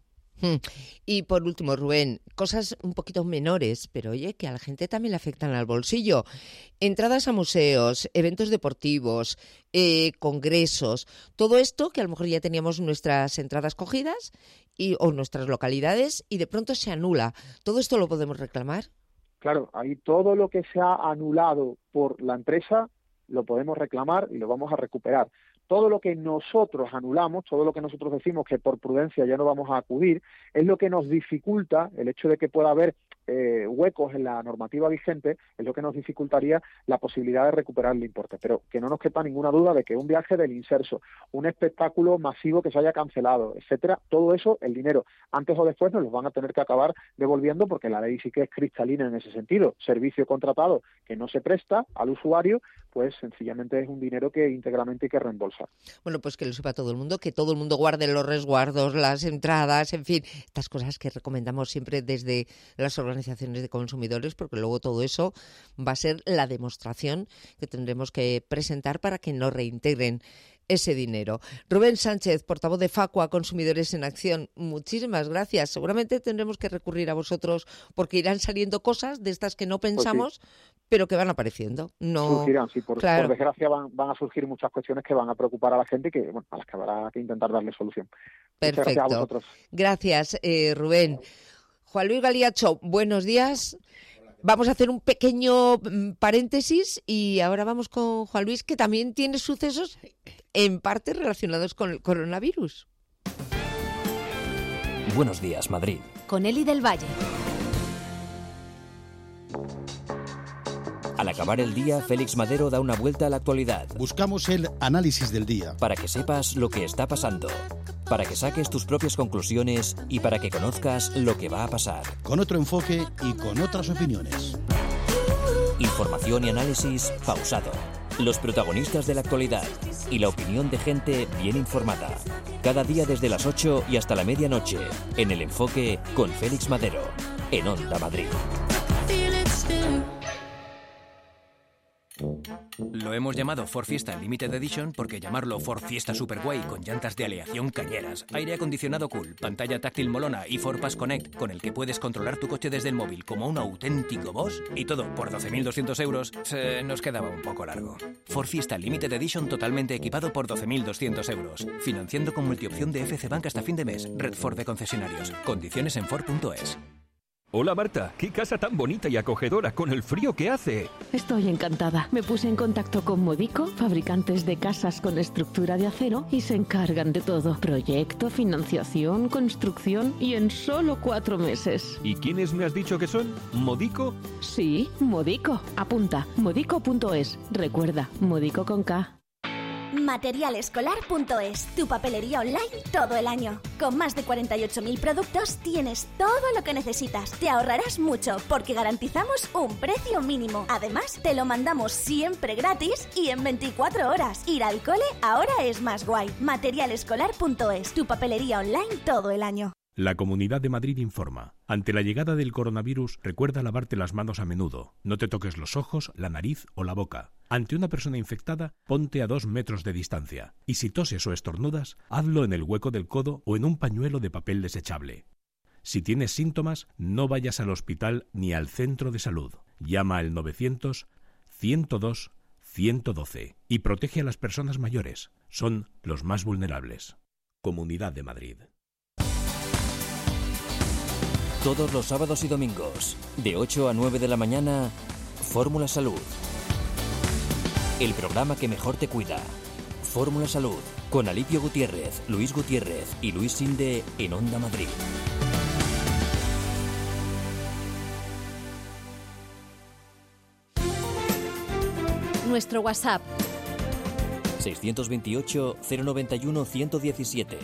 [SPEAKER 2] Y por último, Rubén, cosas un poquito menores, pero oye, que a la gente también le afectan al bolsillo. Entradas a museos, eventos deportivos, eh, congresos, todo esto que a lo mejor ya teníamos nuestras entradas cogidas y, o nuestras localidades y de pronto se anula. ¿Todo esto lo podemos reclamar?
[SPEAKER 11] Claro, ahí todo lo que se ha anulado por la empresa lo podemos reclamar y lo vamos a recuperar. Todo lo que nosotros anulamos, todo lo que nosotros decimos que por prudencia ya no vamos a acudir, es lo que nos dificulta el hecho de que pueda haber eh, huecos en la normativa vigente, es lo que nos dificultaría la posibilidad de recuperar el importe. Pero que no nos quepa ninguna duda de que un viaje del inserso, un espectáculo masivo que se haya cancelado, etcétera, todo eso, el dinero, antes o después nos los van a tener que acabar devolviendo, porque la ley sí que es cristalina en ese sentido. Servicio contratado que no se presta al usuario, pues sencillamente es un dinero que íntegramente hay que reembolsar.
[SPEAKER 2] Bueno, pues que lo sepa todo el mundo, que todo el mundo guarde los resguardos, las entradas, en fin, estas cosas que recomendamos siempre desde las organizaciones de consumidores, porque luego todo eso va a ser la demostración que tendremos que presentar para que nos reintegren ese dinero. Rubén Sánchez, portavoz de Facua Consumidores en Acción, muchísimas gracias. Seguramente tendremos que recurrir a vosotros porque irán saliendo cosas de estas que no pensamos, pues sí, pero que van apareciendo. No,
[SPEAKER 11] surgirán, sí, por, claro. por desgracia van, van a surgir muchas cuestiones que van a preocupar a la gente y que, bueno, a las que habrá que intentar darle solución.
[SPEAKER 2] Perfecto.
[SPEAKER 11] Muchas gracias a vosotros.
[SPEAKER 2] Gracias, eh, Rubén. Juan Luis Galiacho, buenos días. Vamos a hacer un pequeño paréntesis y ahora vamos con Juan Luis, que también tiene sucesos en parte relacionados con el coronavirus.
[SPEAKER 1] Buenos días, Madrid.
[SPEAKER 4] Con Eli del Valle.
[SPEAKER 1] Al acabar el día, Félix Madero da una vuelta a la actualidad.
[SPEAKER 12] Buscamos el análisis del día.
[SPEAKER 1] Para que sepas lo que está pasando, para que saques tus propias conclusiones y para que conozcas lo que va a pasar.
[SPEAKER 12] Con otro enfoque y con otras opiniones.
[SPEAKER 1] Información y análisis pausado. Los protagonistas de la actualidad y la opinión de gente bien informada. Cada día desde las ocho y hasta la medianoche, en El Enfoque con Félix Madero, en Onda Madrid.
[SPEAKER 13] Lo hemos llamado Ford Fiesta Limited Edition porque llamarlo Ford Fiesta Superguay con llantas de aleación cañeras, aire acondicionado cool, pantalla táctil molona y Ford Pass Connect con el que puedes controlar tu coche desde el móvil como un auténtico boss y todo por doce mil doscientos euros, se nos quedaba un poco largo. Ford Fiesta Limited Edition totalmente equipado por doce mil doscientos euros, financiando con multiopción de F C Bank hasta fin de mes. Red Ford de concesionarios. Condiciones en Ford punto es.
[SPEAKER 5] Hola Marta, qué casa tan bonita y acogedora con el frío que hace.
[SPEAKER 6] Estoy encantada. Me puse en contacto con Modico, fabricantes de casas con estructura de acero, y se encargan de todo. Proyecto, financiación, construcción y en solo cuatro meses.
[SPEAKER 5] ¿Y quiénes me has dicho que son? ¿Modico?
[SPEAKER 6] Sí, Modico. Apunta, modico punto es. Recuerda, Modico con K.
[SPEAKER 14] material escolar punto es, tu papelería online todo el año. Con más de cuarenta y ocho mil productos tienes todo lo que necesitas. Te ahorrarás mucho porque garantizamos un precio mínimo. Además, te lo mandamos siempre gratis y en veinticuatro horas. Ir al cole ahora es más guay. material escolar punto es, tu papelería online todo el año.
[SPEAKER 8] La Comunidad de Madrid informa. Ante la llegada del coronavirus, recuerda lavarte las manos a menudo. No te toques los ojos, la nariz o la boca. Ante una persona infectada, ponte a dos metros de distancia. Y si toses o estornudas, hazlo en el hueco del codo o en un pañuelo de papel desechable. Si tienes síntomas, no vayas al hospital ni al centro de salud. Llama al novecientos, ciento dos, ciento doce y protege a las personas mayores. Son los más vulnerables. Comunidad de Madrid.
[SPEAKER 1] Todos los sábados y domingos, de ocho a nueve de la mañana, Fórmula Salud. El programa que mejor te cuida. Fórmula Salud, con Alipio Gutiérrez, Luis Gutiérrez y Luis Silde en Onda Madrid.
[SPEAKER 4] Nuestro WhatsApp.
[SPEAKER 1] seiscientos veintiocho, cero noventa y uno, ciento diecisiete.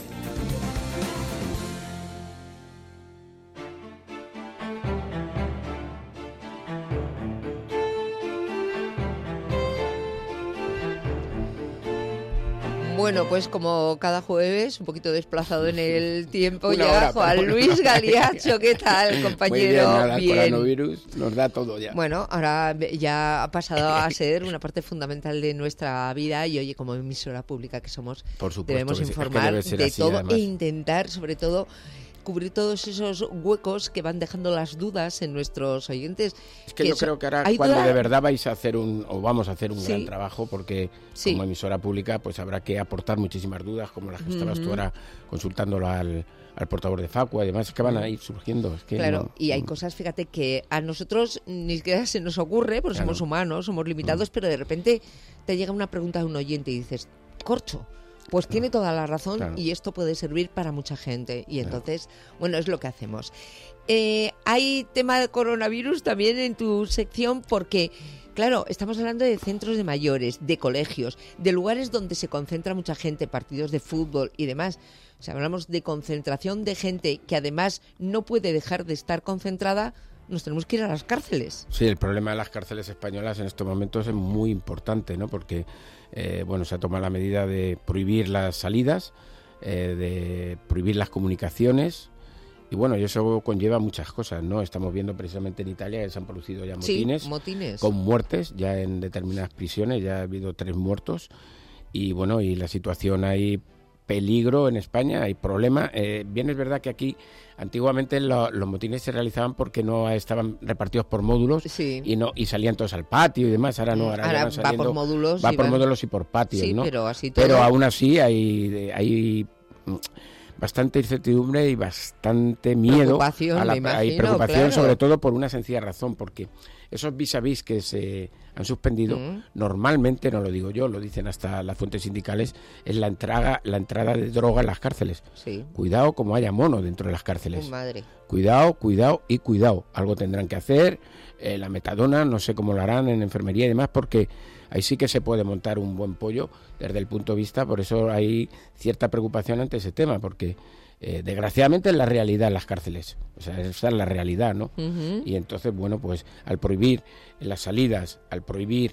[SPEAKER 2] Bueno, pues como cada jueves, un poquito desplazado en el tiempo,
[SPEAKER 15] Una
[SPEAKER 2] ya
[SPEAKER 15] hora,
[SPEAKER 2] Juan
[SPEAKER 15] pero-
[SPEAKER 2] Luis Galiacho, ¿qué tal, compañero?
[SPEAKER 15] Muy bien, nada, el
[SPEAKER 2] Bien.
[SPEAKER 15] coronavirus nos da todo ya.
[SPEAKER 2] Bueno, ahora ya ha pasado a ser una parte fundamental de nuestra vida y, oye, como emisora pública que somos,
[SPEAKER 15] Por supuesto
[SPEAKER 2] debemos
[SPEAKER 15] que sí, es que
[SPEAKER 2] informar
[SPEAKER 15] debe ser
[SPEAKER 2] de
[SPEAKER 15] así,
[SPEAKER 2] todo
[SPEAKER 15] además.
[SPEAKER 2] e intentar, sobre todo, cubrir todos esos huecos que van dejando las dudas en nuestros oyentes.
[SPEAKER 15] Es que yo
[SPEAKER 2] eso-
[SPEAKER 15] creo que ahora
[SPEAKER 2] hay
[SPEAKER 15] cuando
[SPEAKER 2] duda-
[SPEAKER 15] de verdad vais a hacer un, o vamos a hacer un
[SPEAKER 2] Sí.
[SPEAKER 15] gran trabajo, porque
[SPEAKER 2] Sí.
[SPEAKER 15] como emisora pública pues habrá que aportar muchísimas dudas, como las que estabas tú
[SPEAKER 2] Ujú.
[SPEAKER 15] ahora consultándolo al, al portador de Facua y demás, es que van a ir surgiendo. Es que
[SPEAKER 2] Claro,
[SPEAKER 15] no-
[SPEAKER 2] y hay cosas, fíjate, que a nosotros ni siquiera se nos ocurre, porque
[SPEAKER 15] Claro.
[SPEAKER 2] somos humanos, somos limitados, pero de repente te llega una pregunta de un oyente y dices, corcho, pues tiene toda la razón
[SPEAKER 15] Claro.
[SPEAKER 2] y esto puede servir para mucha gente. Y entonces, bueno, es lo que hacemos. Eh, hay tema de coronavirus también en tu sección porque... Claro, estamos hablando de centros de mayores, de colegios, de lugares donde se concentra mucha gente, partidos de fútbol y demás. O sea, hablamos de concentración de gente que además no puede dejar de estar concentrada, nos tenemos que ir a las cárceles.
[SPEAKER 15] Sí, el problema de las cárceles españolas en estos momentos es muy importante, ¿no? Porque, eh, bueno, se ha tomado la medida de prohibir las salidas, eh, de prohibir las comunicaciones. Y bueno, y eso conlleva muchas cosas, ¿no? Estamos viendo precisamente en Italia que se han producido ya motines,
[SPEAKER 2] Sí, motines.
[SPEAKER 15] con muertes, ya en determinadas prisiones, ya ha habido tres muertos. Y bueno, y la situación, hay peligro en España, hay problema. Eh, bien es verdad que aquí antiguamente lo- los motines se realizaban porque no estaban repartidos por módulos y no y salían todos al patio y demás. Ahora no, ahora, ya
[SPEAKER 2] Ahora
[SPEAKER 15] van
[SPEAKER 2] va
[SPEAKER 15] saliendo-
[SPEAKER 2] por módulos
[SPEAKER 15] va
[SPEAKER 2] y
[SPEAKER 15] por
[SPEAKER 2] van-
[SPEAKER 15] módulos y por patios,
[SPEAKER 2] Sí,
[SPEAKER 15] ¿no?
[SPEAKER 2] pero así todo.
[SPEAKER 15] Pero aún así hay, hay mm, bastante incertidumbre y bastante miedo.
[SPEAKER 2] Preocupación,
[SPEAKER 15] a la-
[SPEAKER 2] me
[SPEAKER 15] hay
[SPEAKER 2] imagino,
[SPEAKER 15] preocupación
[SPEAKER 2] claro.
[SPEAKER 15] sobre todo por una sencilla razón, porque esos vis a vis que se han suspendido,
[SPEAKER 2] Mm.
[SPEAKER 15] normalmente, no lo digo yo, lo dicen hasta las fuentes sindicales, es la entrada, la entrada de droga en las cárceles.
[SPEAKER 2] Sí.
[SPEAKER 15] Cuidado como haya mono dentro de las cárceles.
[SPEAKER 2] Oh, madre.
[SPEAKER 15] Cuidado, cuidado y cuidado. Algo tendrán que hacer. Eh, la metadona, no sé cómo lo harán en enfermería y demás, porque ahí sí que se puede montar un buen pollo desde el punto de vista, por eso hay cierta preocupación ante ese tema, porque eh, desgraciadamente es la realidad en las cárceles. O sea, esa es la realidad, ¿no?
[SPEAKER 2] Ujú.
[SPEAKER 15] Y entonces, bueno, pues al prohibir las salidas, al prohibir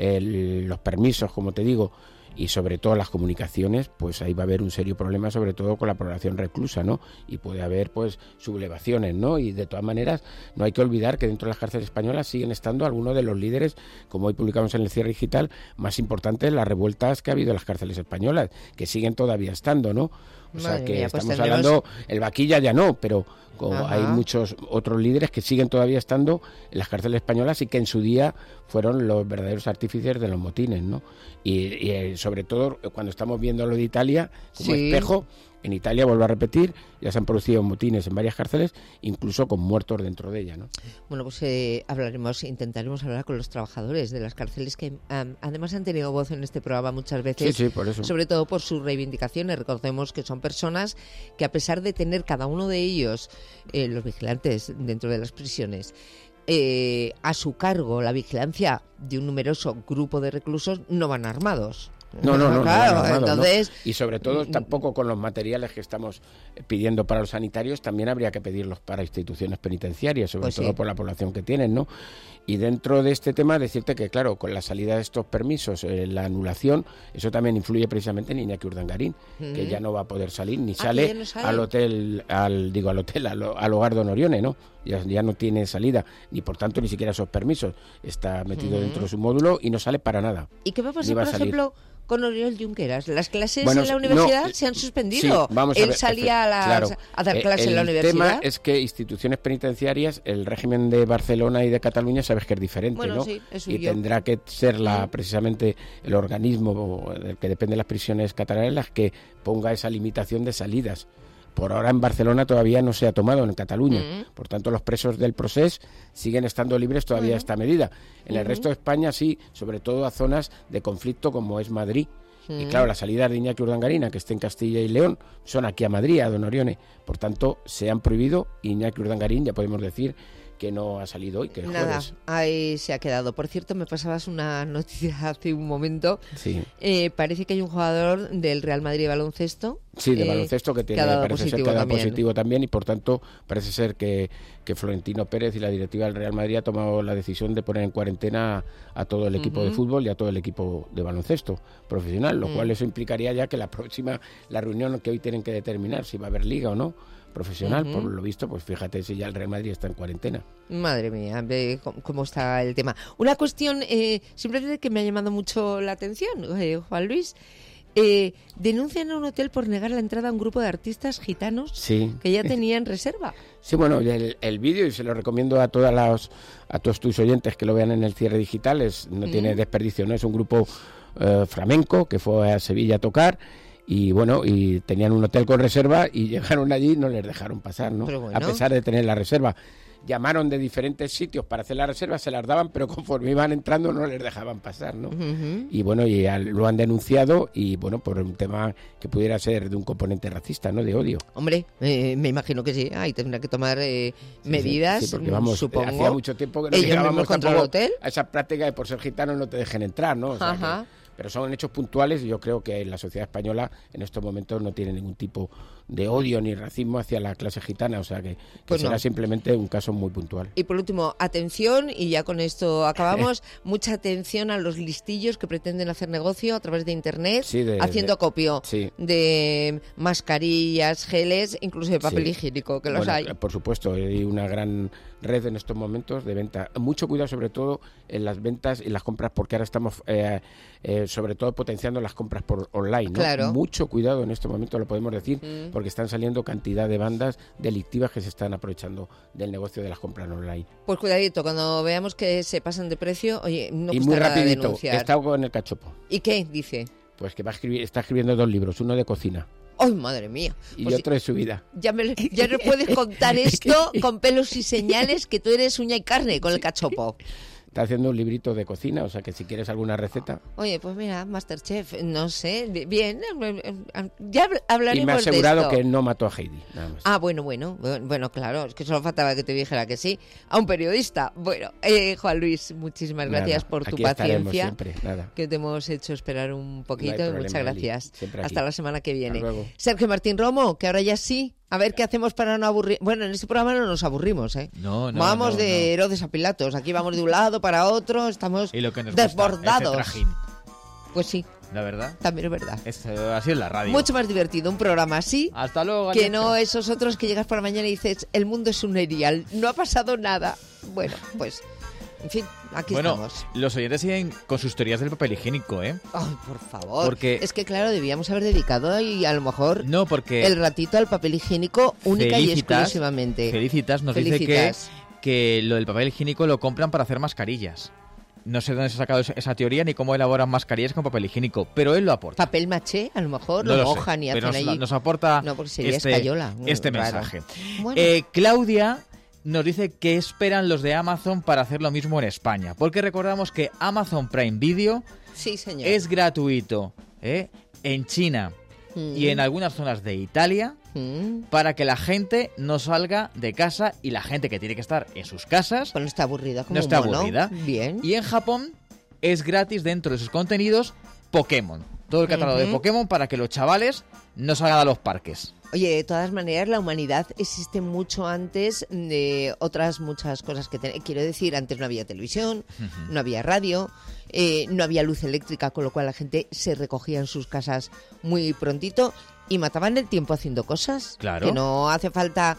[SPEAKER 15] el- los permisos, como te digo, y sobre todo las comunicaciones, pues ahí va a haber un serio problema, sobre todo con la población reclusa, ¿no? Y puede haber, pues, sublevaciones, ¿no? Y de todas maneras, no hay que olvidar que dentro de las cárceles españolas siguen estando algunos de los líderes, como hoy publicamos en el cierre digital, más importantes, las revueltas que ha habido en las cárceles españolas, que siguen todavía estando, ¿no? O sea,
[SPEAKER 2] Madre
[SPEAKER 15] que
[SPEAKER 2] mía, pues
[SPEAKER 15] estamos
[SPEAKER 2] tendremos-
[SPEAKER 15] hablando, el Vaquilla ya no, pero como
[SPEAKER 2] Ajá.
[SPEAKER 15] hay muchos otros líderes que siguen todavía estando en las cárceles españolas y que en su día fueron los verdaderos artífices de los motines, ¿no? Y, y, eh, sobre todo cuando estamos viendo lo de Italia como
[SPEAKER 2] Sí.
[SPEAKER 15] espejo, En Italia, vuelvo a repetir, ya se han producido motines en varias cárceles, incluso con muertos dentro de ella, ¿no?
[SPEAKER 2] Bueno, pues eh, hablaremos, intentaremos hablar con los trabajadores de las cárceles que um, además han tenido voz en este programa muchas veces,
[SPEAKER 15] sí, sí, por eso.
[SPEAKER 2] Sobre todo por sus reivindicaciones. Recordemos que son personas que, a pesar de tener cada uno de ellos, eh, los vigilantes dentro de las prisiones, eh, a su cargo la vigilancia de un numeroso grupo de reclusos, no van armados.
[SPEAKER 15] No, no, no,
[SPEAKER 2] claro,
[SPEAKER 15] no, no, no,
[SPEAKER 2] entonces...
[SPEAKER 15] no. Y sobre todo tampoco con los materiales que estamos pidiendo para los sanitarios, también habría que pedirlos para instituciones penitenciarias, sobre
[SPEAKER 2] pues
[SPEAKER 15] todo
[SPEAKER 2] sí.
[SPEAKER 15] por la población que tienen, ¿no? Y dentro de este tema decirte que, claro, con la salida de estos permisos, eh, la anulación, eso también influye precisamente en Iñaki Urdangarín, mm. que ya no va a poder salir, ni
[SPEAKER 2] ah,
[SPEAKER 15] sale,
[SPEAKER 2] no sale
[SPEAKER 15] al hotel, al digo al hotel, al, al hogar Don Orione, ¿no? Ya, ya no tiene salida, ni por tanto ni siquiera esos permisos, está metido mm. dentro de su módulo y no sale para nada.
[SPEAKER 2] ¿Y qué va a pasar,
[SPEAKER 15] va
[SPEAKER 2] por
[SPEAKER 15] a
[SPEAKER 2] ejemplo, con Oriol Junqueras? Las clases
[SPEAKER 15] bueno,
[SPEAKER 2] en la universidad
[SPEAKER 15] no,
[SPEAKER 2] se han suspendido.
[SPEAKER 15] Sí, vamos
[SPEAKER 2] Él
[SPEAKER 15] a ver,
[SPEAKER 2] salía a, las,
[SPEAKER 15] claro,
[SPEAKER 2] a dar clases en la universidad.
[SPEAKER 15] El tema es que instituciones penitenciarias, el régimen de Barcelona y de Cataluña, sabes que es diferente,
[SPEAKER 2] bueno,
[SPEAKER 15] ¿no?
[SPEAKER 2] Sí, es
[SPEAKER 15] y
[SPEAKER 2] suyo.
[SPEAKER 15] Tendrá que ser la, precisamente el organismo del que depende de las prisiones catalanas que ponga esa limitación de salidas. Por ahora en Barcelona todavía no se ha tomado, en Cataluña. Uh-huh. Por tanto, los presos del Procés siguen estando libres todavía uh-huh. esta medida. En uh-huh. el resto de España sí, sobre todo a zonas de conflicto como es Madrid. Uh-huh. Y claro, las salidas de Iñaki Urdangarín, que esté en Castilla y León, son aquí a Madrid, a Don Orione. Por tanto, se han prohibido y Iñaki Urdangarín, ya podemos decir que no ha salido hoy, que es
[SPEAKER 2] Nada,
[SPEAKER 15] jueves.
[SPEAKER 2] Ahí se ha quedado. Por cierto, me pasabas una noticia hace un momento.
[SPEAKER 15] Sí.
[SPEAKER 2] Eh, parece que hay un jugador del Real Madrid de baloncesto.
[SPEAKER 15] Sí, de
[SPEAKER 2] eh,
[SPEAKER 15] baloncesto que tiene
[SPEAKER 2] que ha dado
[SPEAKER 15] parece
[SPEAKER 2] positivo
[SPEAKER 15] ser que ha dado
[SPEAKER 2] también.
[SPEAKER 15] positivo también y por tanto parece ser que, que Florentino Pérez y la directiva del Real Madrid ha tomado la decisión de poner en cuarentena a todo el equipo uh-huh. de fútbol y a todo el equipo de baloncesto profesional, lo uh-huh. cual eso implicaría ya que la próxima, la reunión que hoy tienen que determinar si va a haber liga o no profesional, uh-huh. por lo visto, pues fíjate si ya el Real Madrid está en cuarentena.
[SPEAKER 2] Madre mía, ve cómo está el tema. Una cuestión eh, simplemente que me ha llamado mucho la atención, eh, Juan Luis. Eh, denuncian a un hotel por negar la entrada a un grupo de artistas gitanos
[SPEAKER 15] sí.
[SPEAKER 2] que ya tenían reserva.
[SPEAKER 15] Sí, bueno, el, el vídeo, y se lo recomiendo a todas las, a todos tus oyentes que lo vean en el cierre digital, es, no mm. tiene desperdicio, ¿no? Es un grupo eh, flamenco que fue a Sevilla a tocar. Y bueno, y tenían un hotel con reserva y llegaron allí y no les dejaron pasar, ¿no?
[SPEAKER 2] Bueno.
[SPEAKER 15] A pesar de tener la reserva. Llamaron de diferentes sitios para hacer la reserva, se las daban, pero conforme iban entrando no les dejaban pasar, ¿no? Uh-huh. Y bueno, y al, lo han denunciado y bueno, por un tema que pudiera ser de un componente racista, ¿no? De odio.
[SPEAKER 2] Hombre, eh, me imagino que sí, ahí tendrá que tomar eh, sí, medidas,
[SPEAKER 15] sí, sí, porque vamos,
[SPEAKER 2] supongo.
[SPEAKER 15] Hacía mucho tiempo que no
[SPEAKER 2] ellos
[SPEAKER 15] llegábamos
[SPEAKER 2] contra el hotel
[SPEAKER 15] a esa práctica de por ser gitano no te dejen entrar, ¿no? O sea,
[SPEAKER 2] Ajá.
[SPEAKER 15] que, pero son hechos puntuales y yo creo que la sociedad española en estos momentos no tiene ningún tipo de odio ni racismo hacia la clase gitana, o sea que, que
[SPEAKER 2] pues
[SPEAKER 15] será
[SPEAKER 2] no.
[SPEAKER 15] simplemente un caso muy puntual.
[SPEAKER 2] Y por último, atención, y ya con esto acabamos, mucha atención a los listillos que pretenden hacer negocio a través de internet,
[SPEAKER 15] sí, de,
[SPEAKER 2] haciendo
[SPEAKER 15] de,
[SPEAKER 2] copio
[SPEAKER 15] sí.
[SPEAKER 2] de mascarillas, geles, incluso de papel sí. higiénico, que los
[SPEAKER 15] bueno,
[SPEAKER 2] hay.
[SPEAKER 15] Por supuesto, hay una gran red en estos momentos de venta. Mucho cuidado sobre todo en las ventas y las compras, porque ahora estamos eh, eh, sobre todo potenciando las compras por online, ¿no?
[SPEAKER 2] Claro.
[SPEAKER 15] Mucho cuidado en estos momentos, lo podemos decir, mm. porque están saliendo cantidad de bandas delictivas que se están aprovechando del negocio de las compras online.
[SPEAKER 2] Pues cuidadito, cuando veamos que se pasan de precio, oye, no
[SPEAKER 15] y
[SPEAKER 2] cuesta
[SPEAKER 15] muy
[SPEAKER 2] nada
[SPEAKER 15] rapidito,
[SPEAKER 2] denunciar.
[SPEAKER 15] he estado con el cachopo.
[SPEAKER 2] ¿Y qué dice?
[SPEAKER 15] Pues que va a escribir, está escribiendo dos libros, uno de cocina.
[SPEAKER 2] ¡Ay, madre mía!
[SPEAKER 15] Y
[SPEAKER 2] pues
[SPEAKER 15] otro de su vida.
[SPEAKER 2] Ya, me, ya no puedes contar esto con pelos y señales que tú eres uña y carne con el cachopo.
[SPEAKER 15] Está haciendo un librito de cocina, o sea que si quieres alguna receta.
[SPEAKER 2] Oye, pues mira, Masterchef, no sé, bien, ya hablaremos de esto.
[SPEAKER 15] Y me ha asegurado que no mató a Heidi, nada más.
[SPEAKER 2] Ah, bueno, bueno, bueno, claro, es que solo faltaba que te dijera que sí, a un periodista. Bueno, eh, Juan Luis, muchísimas gracias
[SPEAKER 15] nada,
[SPEAKER 2] por tu
[SPEAKER 15] aquí
[SPEAKER 2] paciencia,
[SPEAKER 15] siempre, nada.
[SPEAKER 2] que te hemos hecho esperar un poquito,
[SPEAKER 15] No hay
[SPEAKER 2] y
[SPEAKER 15] problema,
[SPEAKER 2] muchas gracias. Hasta la semana que viene. Sergio Martín Romo, que ahora ya sí. A ver qué hacemos para no aburrir. Bueno, en este programa no nos aburrimos, ¿eh?
[SPEAKER 9] No, no.
[SPEAKER 2] Vamos
[SPEAKER 9] no,
[SPEAKER 2] de
[SPEAKER 9] no.
[SPEAKER 2] Herodes a Pilatos. Aquí vamos de un lado para otro. Estamos
[SPEAKER 9] y lo que nos
[SPEAKER 2] desbordados.
[SPEAKER 9] Gusta, ese
[SPEAKER 2] pues sí.
[SPEAKER 9] La verdad.
[SPEAKER 2] También es verdad.
[SPEAKER 9] Es, así es la radio.
[SPEAKER 2] Mucho más divertido un programa así.
[SPEAKER 9] Hasta luego.
[SPEAKER 2] Que no esos otros que llegas por la mañana y dices, el mundo es un erial. No ha pasado nada. Bueno, pues. En fin, aquí
[SPEAKER 9] bueno,
[SPEAKER 2] estamos.
[SPEAKER 9] Los oyentes siguen con sus teorías del papel higiénico, ¿eh?
[SPEAKER 2] Ay, por favor.
[SPEAKER 9] Porque...
[SPEAKER 2] Es que, claro, debíamos haber dedicado y a lo mejor
[SPEAKER 9] no, porque
[SPEAKER 2] el ratito al papel higiénico única
[SPEAKER 9] Felicitas,
[SPEAKER 2] y exclusivamente.
[SPEAKER 9] Felicitas nos
[SPEAKER 2] Felicitas.
[SPEAKER 9] dice que, que lo del papel higiénico lo compran para hacer mascarillas. No sé dónde se ha sacado esa teoría ni cómo elaboran mascarillas con papel higiénico, pero él lo aporta.
[SPEAKER 2] Papel maché, a lo mejor,
[SPEAKER 9] no
[SPEAKER 2] lo,
[SPEAKER 9] lo
[SPEAKER 2] mojan
[SPEAKER 9] sé,
[SPEAKER 2] y
[SPEAKER 9] pero
[SPEAKER 2] hacen
[SPEAKER 9] nos,
[SPEAKER 2] allí...
[SPEAKER 9] nos aporta
[SPEAKER 2] no, porque sería
[SPEAKER 9] este,
[SPEAKER 2] escayola,
[SPEAKER 9] este
[SPEAKER 2] raro.
[SPEAKER 9] mensaje.
[SPEAKER 2] Bueno.
[SPEAKER 9] Eh, Claudia nos dice que esperan los de Amazon para hacer lo mismo en España, porque recordamos que Amazon Prime Video
[SPEAKER 2] sí, señor.
[SPEAKER 9] es gratuito ¿eh? en China mm. y en algunas zonas de Italia mm. para que la gente no salga de casa y la gente que tiene que estar en sus casas
[SPEAKER 2] pues no está aburrida como
[SPEAKER 9] no está
[SPEAKER 2] un mono.
[SPEAKER 9] aburrida.
[SPEAKER 2] Bien.
[SPEAKER 9] Y en Japón es gratis dentro de sus contenidos Pokémon, todo el catálogo uh-huh. de Pokémon para que los chavales no salgan a los parques.
[SPEAKER 2] Oye, de todas maneras, la humanidad existe mucho antes de otras muchas cosas que tenemos. Quiero decir, antes no había televisión, uh-huh. no había radio, eh, no había luz eléctrica, con lo cual la gente se recogía en sus casas muy prontito y mataban el tiempo haciendo cosas.
[SPEAKER 9] Claro.
[SPEAKER 2] Que no hace falta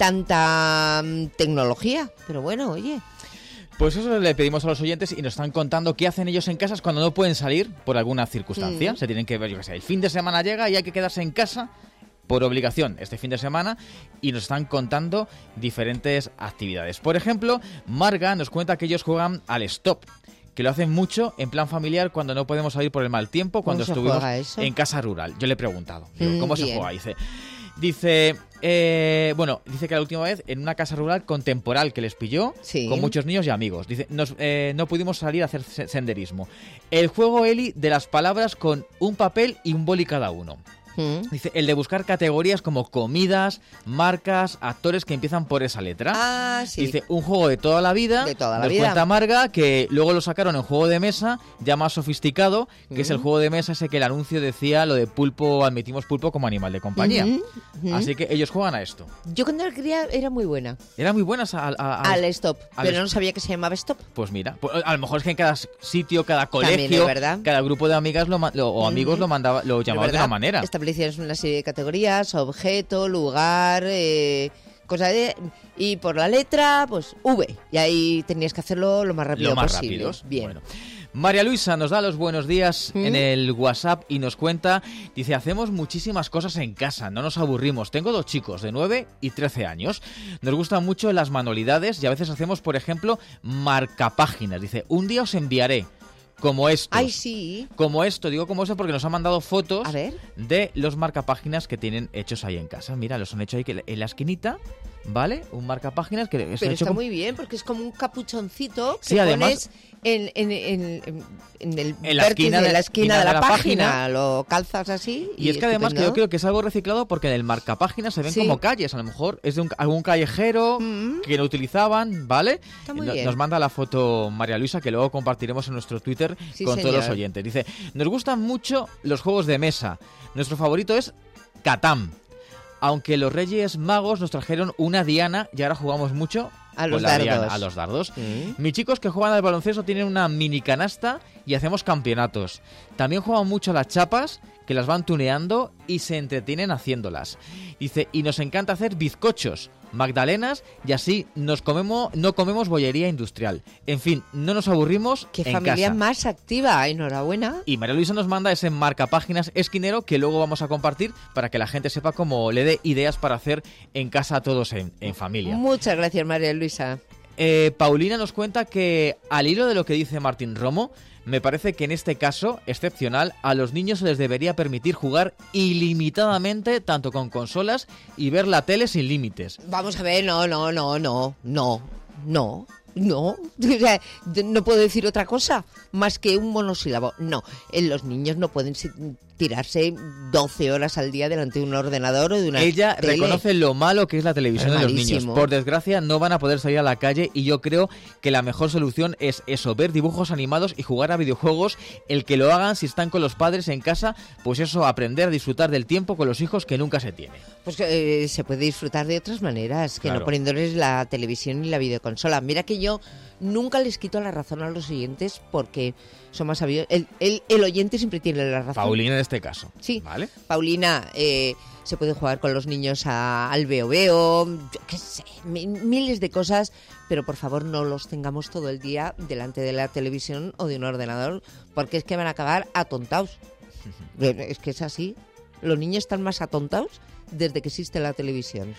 [SPEAKER 2] tanta um, tecnología, pero bueno, oye...
[SPEAKER 9] Pues eso le pedimos a los oyentes y nos están contando qué hacen ellos en casas cuando no pueden salir por alguna circunstancia. Mm. Se tienen que ver, yo qué sé, el fin de semana llega y hay que quedarse en casa por obligación este fin de semana y nos están contando diferentes actividades. Por ejemplo, Marga nos cuenta que ellos juegan al stop, que lo hacen mucho en plan familiar cuando no podemos salir por el mal tiempo, cuando estuvimos en casa rural. Yo le he preguntado, digo, ¿cómo mm, se juega? Dice... Dice, eh, bueno, dice que la última vez en una casa rural con temporal que les pilló, sí. con muchos niños y amigos. Dice, nos, eh, no pudimos salir a hacer senderismo. El juego, Eli, de las palabras con un papel y un boli cada uno. Dice, el de buscar categorías como comidas, marcas, actores que empiezan por esa letra.
[SPEAKER 2] Ah, sí.
[SPEAKER 9] Dice, un juego de toda la vida.
[SPEAKER 2] De toda la
[SPEAKER 9] nos
[SPEAKER 2] vida.
[SPEAKER 9] cuenta Marga que luego lo sacaron en juego de mesa, ya más sofisticado, que mm. es el juego de mesa ese que el anuncio decía lo de pulpo, admitimos pulpo como animal de compañía. Mm-hmm, mm-hmm. Así que ellos juegan a esto.
[SPEAKER 2] Yo cuando era cría era muy buena.
[SPEAKER 9] Era muy buena a, a, a,
[SPEAKER 2] al stop, al pero stop. No sabía que se llamaba stop.
[SPEAKER 9] Pues mira, pues a lo mejor es que en cada sitio, cada colegio, cada grupo de amigas lo, lo, o amigos mm-hmm. lo mandaba, lo llamaba de una manera.
[SPEAKER 2] Establecías una serie de categorías, objeto, lugar, eh, cosa de... Y por la letra, pues V. Y ahí tenías que hacerlo lo más rápido
[SPEAKER 9] lo más
[SPEAKER 2] posible.
[SPEAKER 9] Rápidos.
[SPEAKER 2] Bien.
[SPEAKER 9] Bueno. María Luisa nos da los buenos días ¿Mm? en el WhatsApp y nos cuenta, dice, hacemos muchísimas cosas en casa, no nos aburrimos. Tengo dos chicos de nueve y trece años. Nos gustan mucho las manualidades y a veces hacemos, por ejemplo, marcapáginas. Dice, un día os enviaré como esto.
[SPEAKER 2] Ay, sí.
[SPEAKER 9] Como esto, digo como esto porque nos han mandado fotos
[SPEAKER 2] a ver.
[SPEAKER 9] de los marcapáginas que tienen hechos ahí en casa. Mira, los han hecho ahí que en la esquinita, ¿vale? Un marcapáginas que
[SPEAKER 2] Pero
[SPEAKER 9] está
[SPEAKER 2] está
[SPEAKER 9] con...
[SPEAKER 2] muy bien porque es como un capuchoncito que
[SPEAKER 9] sí, además,
[SPEAKER 2] pones en, en, en, en el
[SPEAKER 9] en la esquina de,
[SPEAKER 2] de la esquina de,
[SPEAKER 9] de
[SPEAKER 2] la,
[SPEAKER 9] la
[SPEAKER 2] página.
[SPEAKER 9] página.
[SPEAKER 2] Lo calzas así.
[SPEAKER 9] Y, y es que además que yo creo que es algo reciclado porque en el marcapáginas se ven sí. como calles. A lo mejor es de un, algún callejero mm-hmm. que lo utilizaban, ¿vale?
[SPEAKER 2] Está muy
[SPEAKER 9] no,
[SPEAKER 2] bien.
[SPEAKER 9] Nos manda la foto María Luisa que luego compartiremos en nuestro Twitter
[SPEAKER 2] sí,
[SPEAKER 9] con
[SPEAKER 2] señor.
[SPEAKER 9] todos los oyentes. Dice, nos gustan mucho los juegos de mesa. Nuestro favorito es Catán. Aunque los Reyes Magos nos trajeron una Diana y ahora jugamos mucho
[SPEAKER 2] a los
[SPEAKER 9] la
[SPEAKER 2] dardos.
[SPEAKER 9] Diana, a los dardos.
[SPEAKER 2] ¿Mm?
[SPEAKER 9] Mis chicos que juegan al baloncesto tienen una mini canasta y hacemos campeonatos. También juegan mucho a las chapas, que las van tuneando y se entretienen haciéndolas. Dice, y nos encanta hacer bizcochos, magdalenas y así nos comemos, no comemos bollería industrial. En fin, no nos aburrimos
[SPEAKER 2] Qué
[SPEAKER 9] en
[SPEAKER 2] familia
[SPEAKER 9] casa.
[SPEAKER 2] más activa, enhorabuena.
[SPEAKER 9] Y María Luisa nos manda ese marcapáginas esquinero que luego vamos a compartir para que la gente sepa cómo le dé ideas para hacer en casa a todos en, en familia.
[SPEAKER 2] Muchas gracias, María Luisa.
[SPEAKER 9] Eh, Paulina nos cuenta que al hilo de lo que dice Martín Romo, me parece que en este caso excepcional a los niños se les debería permitir jugar ilimitadamente tanto con consolas y ver la tele sin límites.
[SPEAKER 2] Vamos a ver, no, no, no, no, no, no, no, o sea, no puedo decir otra cosa más que un monosílabo. No, los niños no pueden tirarse doce horas al día delante de un ordenador o de una
[SPEAKER 9] Ella
[SPEAKER 2] tele.
[SPEAKER 9] reconoce lo malo que es la televisión de los niños. Por desgracia no van a poder salir a la calle y yo creo que la mejor solución es eso, ver dibujos animados y jugar a videojuegos. El que lo hagan si están con los padres en casa, pues eso, aprender a disfrutar del tiempo con los hijos que nunca se tiene.
[SPEAKER 2] Pues eh, se puede disfrutar de otras maneras, que
[SPEAKER 9] claro.
[SPEAKER 2] no poniéndoles la televisión y la videoconsola. Mira que yo nunca les quito la razón a los oyentes porque son más sabios. El, el, el oyente siempre tiene la razón.
[SPEAKER 9] Paulina en este caso.
[SPEAKER 2] Sí,
[SPEAKER 9] ¿vale?
[SPEAKER 2] Paulina, eh, se puede jugar con los niños a, al veo veo, yo qué sé, miles de cosas, pero por favor no los tengamos todo el día delante de la televisión o de un ordenador, porque es que van a acabar atontados. Es que es así. Los niños están más atontados desde que existe la televisión.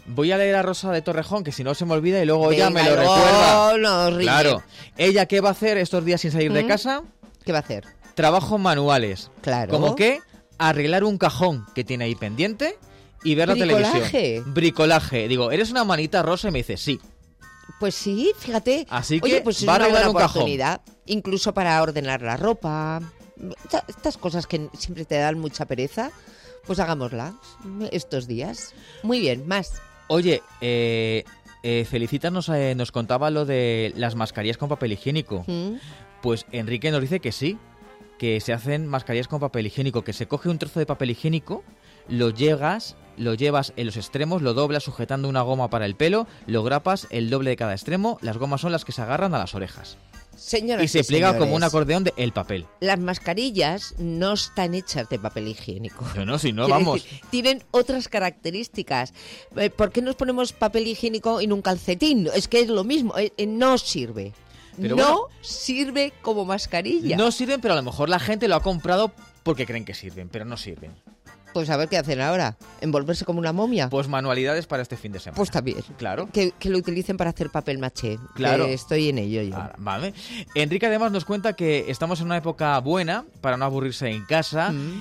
[SPEAKER 9] Voy a leer a Rosa de Torrejón, que si no se me olvida y luego
[SPEAKER 2] Venga,
[SPEAKER 9] ella me lo
[SPEAKER 2] luego
[SPEAKER 9] recuerda.
[SPEAKER 2] nos ríe.
[SPEAKER 9] Claro. ¿Ella qué va a hacer estos días sin salir
[SPEAKER 2] ¿Mm?
[SPEAKER 9] de casa?
[SPEAKER 2] ¿Qué va a hacer?
[SPEAKER 9] Trabajos manuales.
[SPEAKER 2] Claro.
[SPEAKER 9] ¿Como qué? Arreglar un cajón que tiene ahí pendiente y ver la
[SPEAKER 2] ¿Bricolaje?
[SPEAKER 9] televisión. Bricolaje. Digo, ¿eres una manita rosa? Y me dice, sí.
[SPEAKER 2] Pues sí, fíjate.
[SPEAKER 9] Así que
[SPEAKER 2] Oye, pues es
[SPEAKER 9] va a
[SPEAKER 2] una
[SPEAKER 9] arreglar
[SPEAKER 2] buena
[SPEAKER 9] un cajón.
[SPEAKER 2] oportunidad, incluso para ordenar la ropa. Esta- Estas cosas que siempre te dan mucha pereza, pues hagámoslas estos días. Muy bien, más.
[SPEAKER 9] Oye, eh, eh, Felicitas nos, eh, nos contaba lo de las mascarillas con papel higiénico.
[SPEAKER 2] ¿Mm?
[SPEAKER 9] Pues Enrique nos dice que sí, que se hacen mascarillas con papel higiénico, que se coge un trozo de papel higiénico, lo llegas, lo llevas en los extremos, lo doblas sujetando una goma para el pelo, lo grapas el doble de cada extremo, las gomas son las que se agarran a las orejas.
[SPEAKER 2] Señoras
[SPEAKER 9] Y se
[SPEAKER 2] y
[SPEAKER 9] pliega
[SPEAKER 2] señores,
[SPEAKER 9] como un acordeón de el papel.
[SPEAKER 2] Las mascarillas no están hechas de papel higiénico.
[SPEAKER 9] No, no, si no,
[SPEAKER 2] Quiero
[SPEAKER 9] vamos.
[SPEAKER 2] decir, tienen otras características. Eh, ¿Por qué nos ponemos papel higiénico en un calcetín? Es que es lo mismo, eh, eh, no sirve.
[SPEAKER 9] Pero
[SPEAKER 2] no
[SPEAKER 9] bueno,
[SPEAKER 2] sirve como mascarilla.
[SPEAKER 9] No sirven, pero a lo mejor la gente lo ha comprado porque creen que sirven, pero no sirven.
[SPEAKER 2] Pues a ver qué hacen ahora. ¿Envolverse como una momia?
[SPEAKER 9] Pues manualidades para este fin de semana.
[SPEAKER 2] Pues también.
[SPEAKER 9] Claro.
[SPEAKER 2] Que, que lo utilicen para hacer papel maché.
[SPEAKER 9] Claro.
[SPEAKER 2] Que estoy en ello yo.
[SPEAKER 9] Ah, vale. Enrique además nos cuenta que estamos en una época buena para no aburrirse en casa.
[SPEAKER 2] Mm.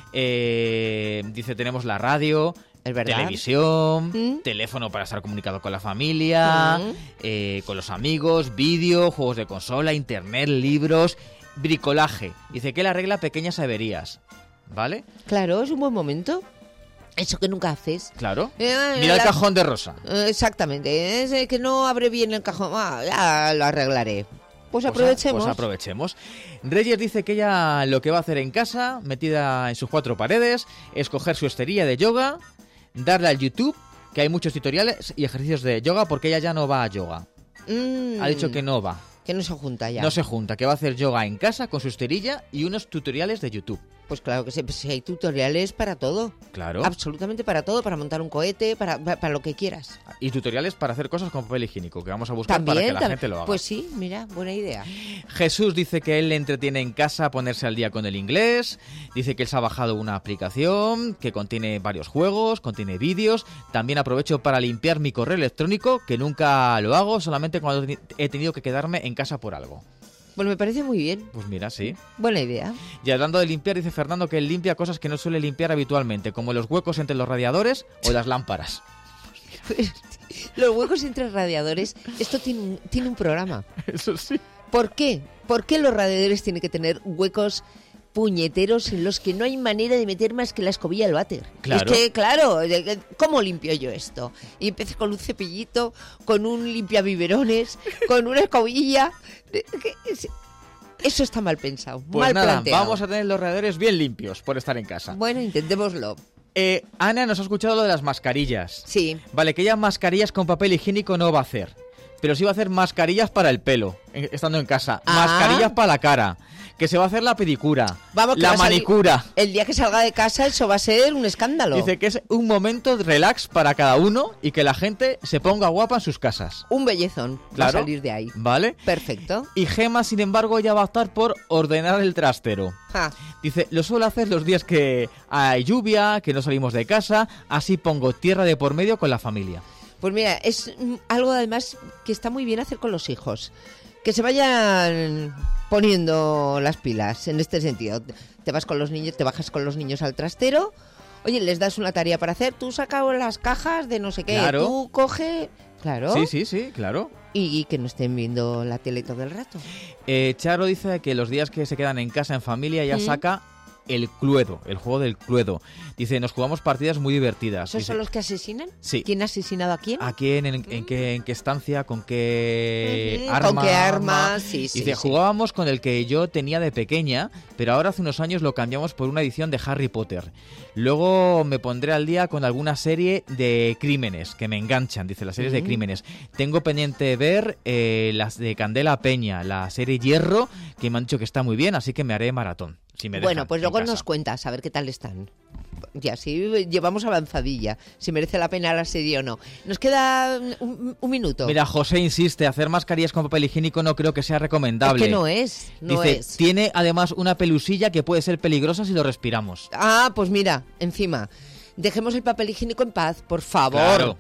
[SPEAKER 9] Eh, dice, tenemos la radio,
[SPEAKER 2] ¿Es verdad?
[SPEAKER 9] televisión,
[SPEAKER 2] Mm.
[SPEAKER 9] teléfono para estar comunicado con la familia,
[SPEAKER 2] Mm.
[SPEAKER 9] eh, con los amigos, vídeo, juegos de consola, internet, libros, bricolaje. Dice que él arregla pequeñas averías. ¿Vale?
[SPEAKER 2] Claro, es un buen momento. Eso que nunca haces.
[SPEAKER 9] Claro.
[SPEAKER 2] Eh,
[SPEAKER 9] Mira el
[SPEAKER 2] la-
[SPEAKER 9] cajón de Rosa.
[SPEAKER 2] Eh, Exactamente. Es eh, que no abre bien el cajón. Ah, ya lo arreglaré. Pues
[SPEAKER 9] Pues a-
[SPEAKER 2] aprovechemos.
[SPEAKER 9] Pues aprovechemos. Reyes dice que ella lo que va a hacer en casa, metida en sus cuatro paredes, es coger su esterilla de yoga, darle al YouTube, que hay muchos tutoriales y ejercicios de yoga, porque ella ya no va a yoga.
[SPEAKER 2] Mm,
[SPEAKER 9] Ha dicho que no va.
[SPEAKER 2] que no se junta ya.
[SPEAKER 9] No se junta, que va a hacer yoga en casa con su esterilla y unos tutoriales de YouTube.
[SPEAKER 2] Pues claro que sí, pues sí, hay tutoriales para todo.
[SPEAKER 9] Claro.
[SPEAKER 2] Absolutamente para todo, para montar un cohete, para, para, para lo que quieras.
[SPEAKER 9] Y tutoriales para hacer cosas con papel higiénico, que vamos a buscar
[SPEAKER 2] También,
[SPEAKER 9] para que la
[SPEAKER 2] tam-
[SPEAKER 9] gente lo haga.
[SPEAKER 2] Pues sí, mira, buena idea.
[SPEAKER 9] Jesús dice que él le entretiene en casa a ponerse al día con el inglés. Dice que él se ha bajado una aplicación que contiene varios juegos, contiene vídeos. También aprovecho para limpiar mi correo electrónico, que nunca lo hago, solamente cuando he tenido que quedarme en casa por algo.
[SPEAKER 2] Pues me parece muy bien.
[SPEAKER 9] Pues mira, sí.
[SPEAKER 2] Buena idea.
[SPEAKER 9] Y hablando de limpiar, dice Fernando que él limpia cosas que no suele limpiar habitualmente, como los huecos entre los radiadores o las lámparas.
[SPEAKER 2] Los huecos entre radiadores, esto tiene un, tiene un programa.
[SPEAKER 9] Eso sí.
[SPEAKER 2] ¿Por qué? ¿Por qué los radiadores tienen que tener huecos puñeteros en los que no hay manera de meter más que la escobilla al váter?
[SPEAKER 9] Claro.
[SPEAKER 2] Es que, claro, ¿cómo limpio yo esto? Y empecé con un cepillito, con un limpiabiberones, con una escobilla. Eso está mal pensado,
[SPEAKER 9] Pues
[SPEAKER 2] mal
[SPEAKER 9] nada,
[SPEAKER 2] planteado.
[SPEAKER 9] vamos a tener los radiadores bien limpios por estar en casa.
[SPEAKER 2] Bueno, intentémoslo.
[SPEAKER 9] Eh, Ana nos ha escuchado lo de las mascarillas.
[SPEAKER 2] Sí.
[SPEAKER 9] Vale, que ella mascarillas con papel higiénico no va a hacer. Pero sí va a hacer mascarillas para el pelo, en- estando en casa.
[SPEAKER 2] Ah.
[SPEAKER 9] Mascarillas para la cara. Que se va a hacer la pedicura.
[SPEAKER 2] Vamos, que
[SPEAKER 9] la
[SPEAKER 2] va a salir-
[SPEAKER 9] manicura.
[SPEAKER 2] El día que salga de casa eso va a ser un escándalo.
[SPEAKER 9] Dice que es un momento de relax para cada uno y que la gente se ponga guapa en sus casas.
[SPEAKER 2] Un bellezón va a
[SPEAKER 9] Claro.
[SPEAKER 2] salir de ahí.
[SPEAKER 9] ¿Vale?
[SPEAKER 2] Perfecto.
[SPEAKER 9] Y Gema, sin embargo, ya va a optar por ordenar el trastero.
[SPEAKER 2] Ja.
[SPEAKER 9] Dice, lo suelo hacer los días que hay lluvia, que no salimos de casa, así pongo tierra de por medio con la familia.
[SPEAKER 2] Pues mira, es mm, algo además que está muy bien hacer con los hijos. Que se vayan poniendo las pilas en este sentido. Te vas con los niños, te bajas con los niños al trastero. Oye, les das una tarea para hacer. Tú saca las cajas de no sé qué.
[SPEAKER 9] Claro.
[SPEAKER 2] Tú coge. Claro.
[SPEAKER 9] Sí, sí, sí, claro.
[SPEAKER 2] Y, y que no estén viendo la tele todo el rato.
[SPEAKER 9] Eh, Charo dice que los días que se quedan en casa en familia ya
[SPEAKER 2] ¿Mm?
[SPEAKER 9] saca el Cluedo, el juego del Cluedo. Dice, nos jugamos partidas muy divertidas.
[SPEAKER 2] ¿Esos
[SPEAKER 9] Dice,
[SPEAKER 2] son los que asesinan?
[SPEAKER 9] Sí.
[SPEAKER 2] ¿Quién ha asesinado a quién?
[SPEAKER 9] ¿A quién? En, en qué, ¿En qué estancia? ¿Con qué
[SPEAKER 2] Ujú,
[SPEAKER 9] arma?
[SPEAKER 2] ¿con qué arma? Sí, sí,
[SPEAKER 9] Dice,
[SPEAKER 2] sí.
[SPEAKER 9] jugábamos con el que yo tenía de pequeña, pero ahora hace unos años lo cambiamos por una edición de Harry Potter. Luego me pondré al día con alguna serie de crímenes, que me enganchan, dice, las series de
[SPEAKER 2] Ujú.
[SPEAKER 9] crímenes. Tengo pendiente ver eh, las de Candela Peña, la serie Hierro, que me han dicho que está muy bien, así que me haré maratón. Si me
[SPEAKER 2] Bueno,
[SPEAKER 9] dejan
[SPEAKER 2] pues
[SPEAKER 9] en
[SPEAKER 2] luego
[SPEAKER 9] casa.
[SPEAKER 2] nos cuentas a ver qué tal están. Y así llevamos avanzadilla, si merece la pena la serie o no. Nos queda un, un minuto.
[SPEAKER 9] Mira, José insiste, hacer mascarillas con papel higiénico no creo que sea recomendable.
[SPEAKER 2] Es que no es, no
[SPEAKER 9] Dice,
[SPEAKER 2] es.
[SPEAKER 9] tiene además una pelusilla que puede ser peligrosa si lo respiramos.
[SPEAKER 2] Ah, pues mira, encima, dejemos el papel higiénico en paz, por favor.
[SPEAKER 9] Claro.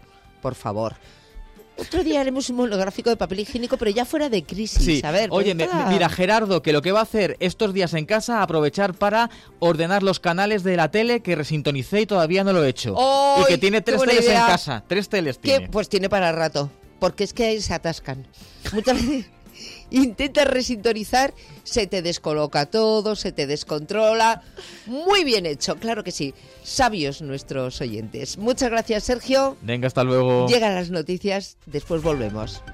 [SPEAKER 2] por favor. Otro día haremos un monográfico de papel higiénico, pero ya fuera de crisis.
[SPEAKER 9] Sí.
[SPEAKER 2] A ver,
[SPEAKER 9] Oye,
[SPEAKER 2] pues
[SPEAKER 9] me-
[SPEAKER 2] toda-
[SPEAKER 9] mira, Gerardo, que lo que va a hacer estos días en casa, aprovechar para ordenar los canales de la tele que resintonicé y todavía no lo he hecho.
[SPEAKER 2] ¡Ay,
[SPEAKER 9] y que tiene
[SPEAKER 2] qué
[SPEAKER 9] tres
[SPEAKER 2] buena
[SPEAKER 9] teles
[SPEAKER 2] idea!
[SPEAKER 9] en casa. Tres teles
[SPEAKER 2] ¿Qué?
[SPEAKER 9] tiene.
[SPEAKER 2] Pues tiene para rato, porque es que ahí se atascan. Muchas veces intentas resintonizar, se te descoloca todo, se te descontrola. Muy bien hecho, claro que sí. Sabios nuestros oyentes. Muchas gracias, Sergio.
[SPEAKER 9] Venga, hasta luego.
[SPEAKER 2] Llegan las noticias, después volvemos.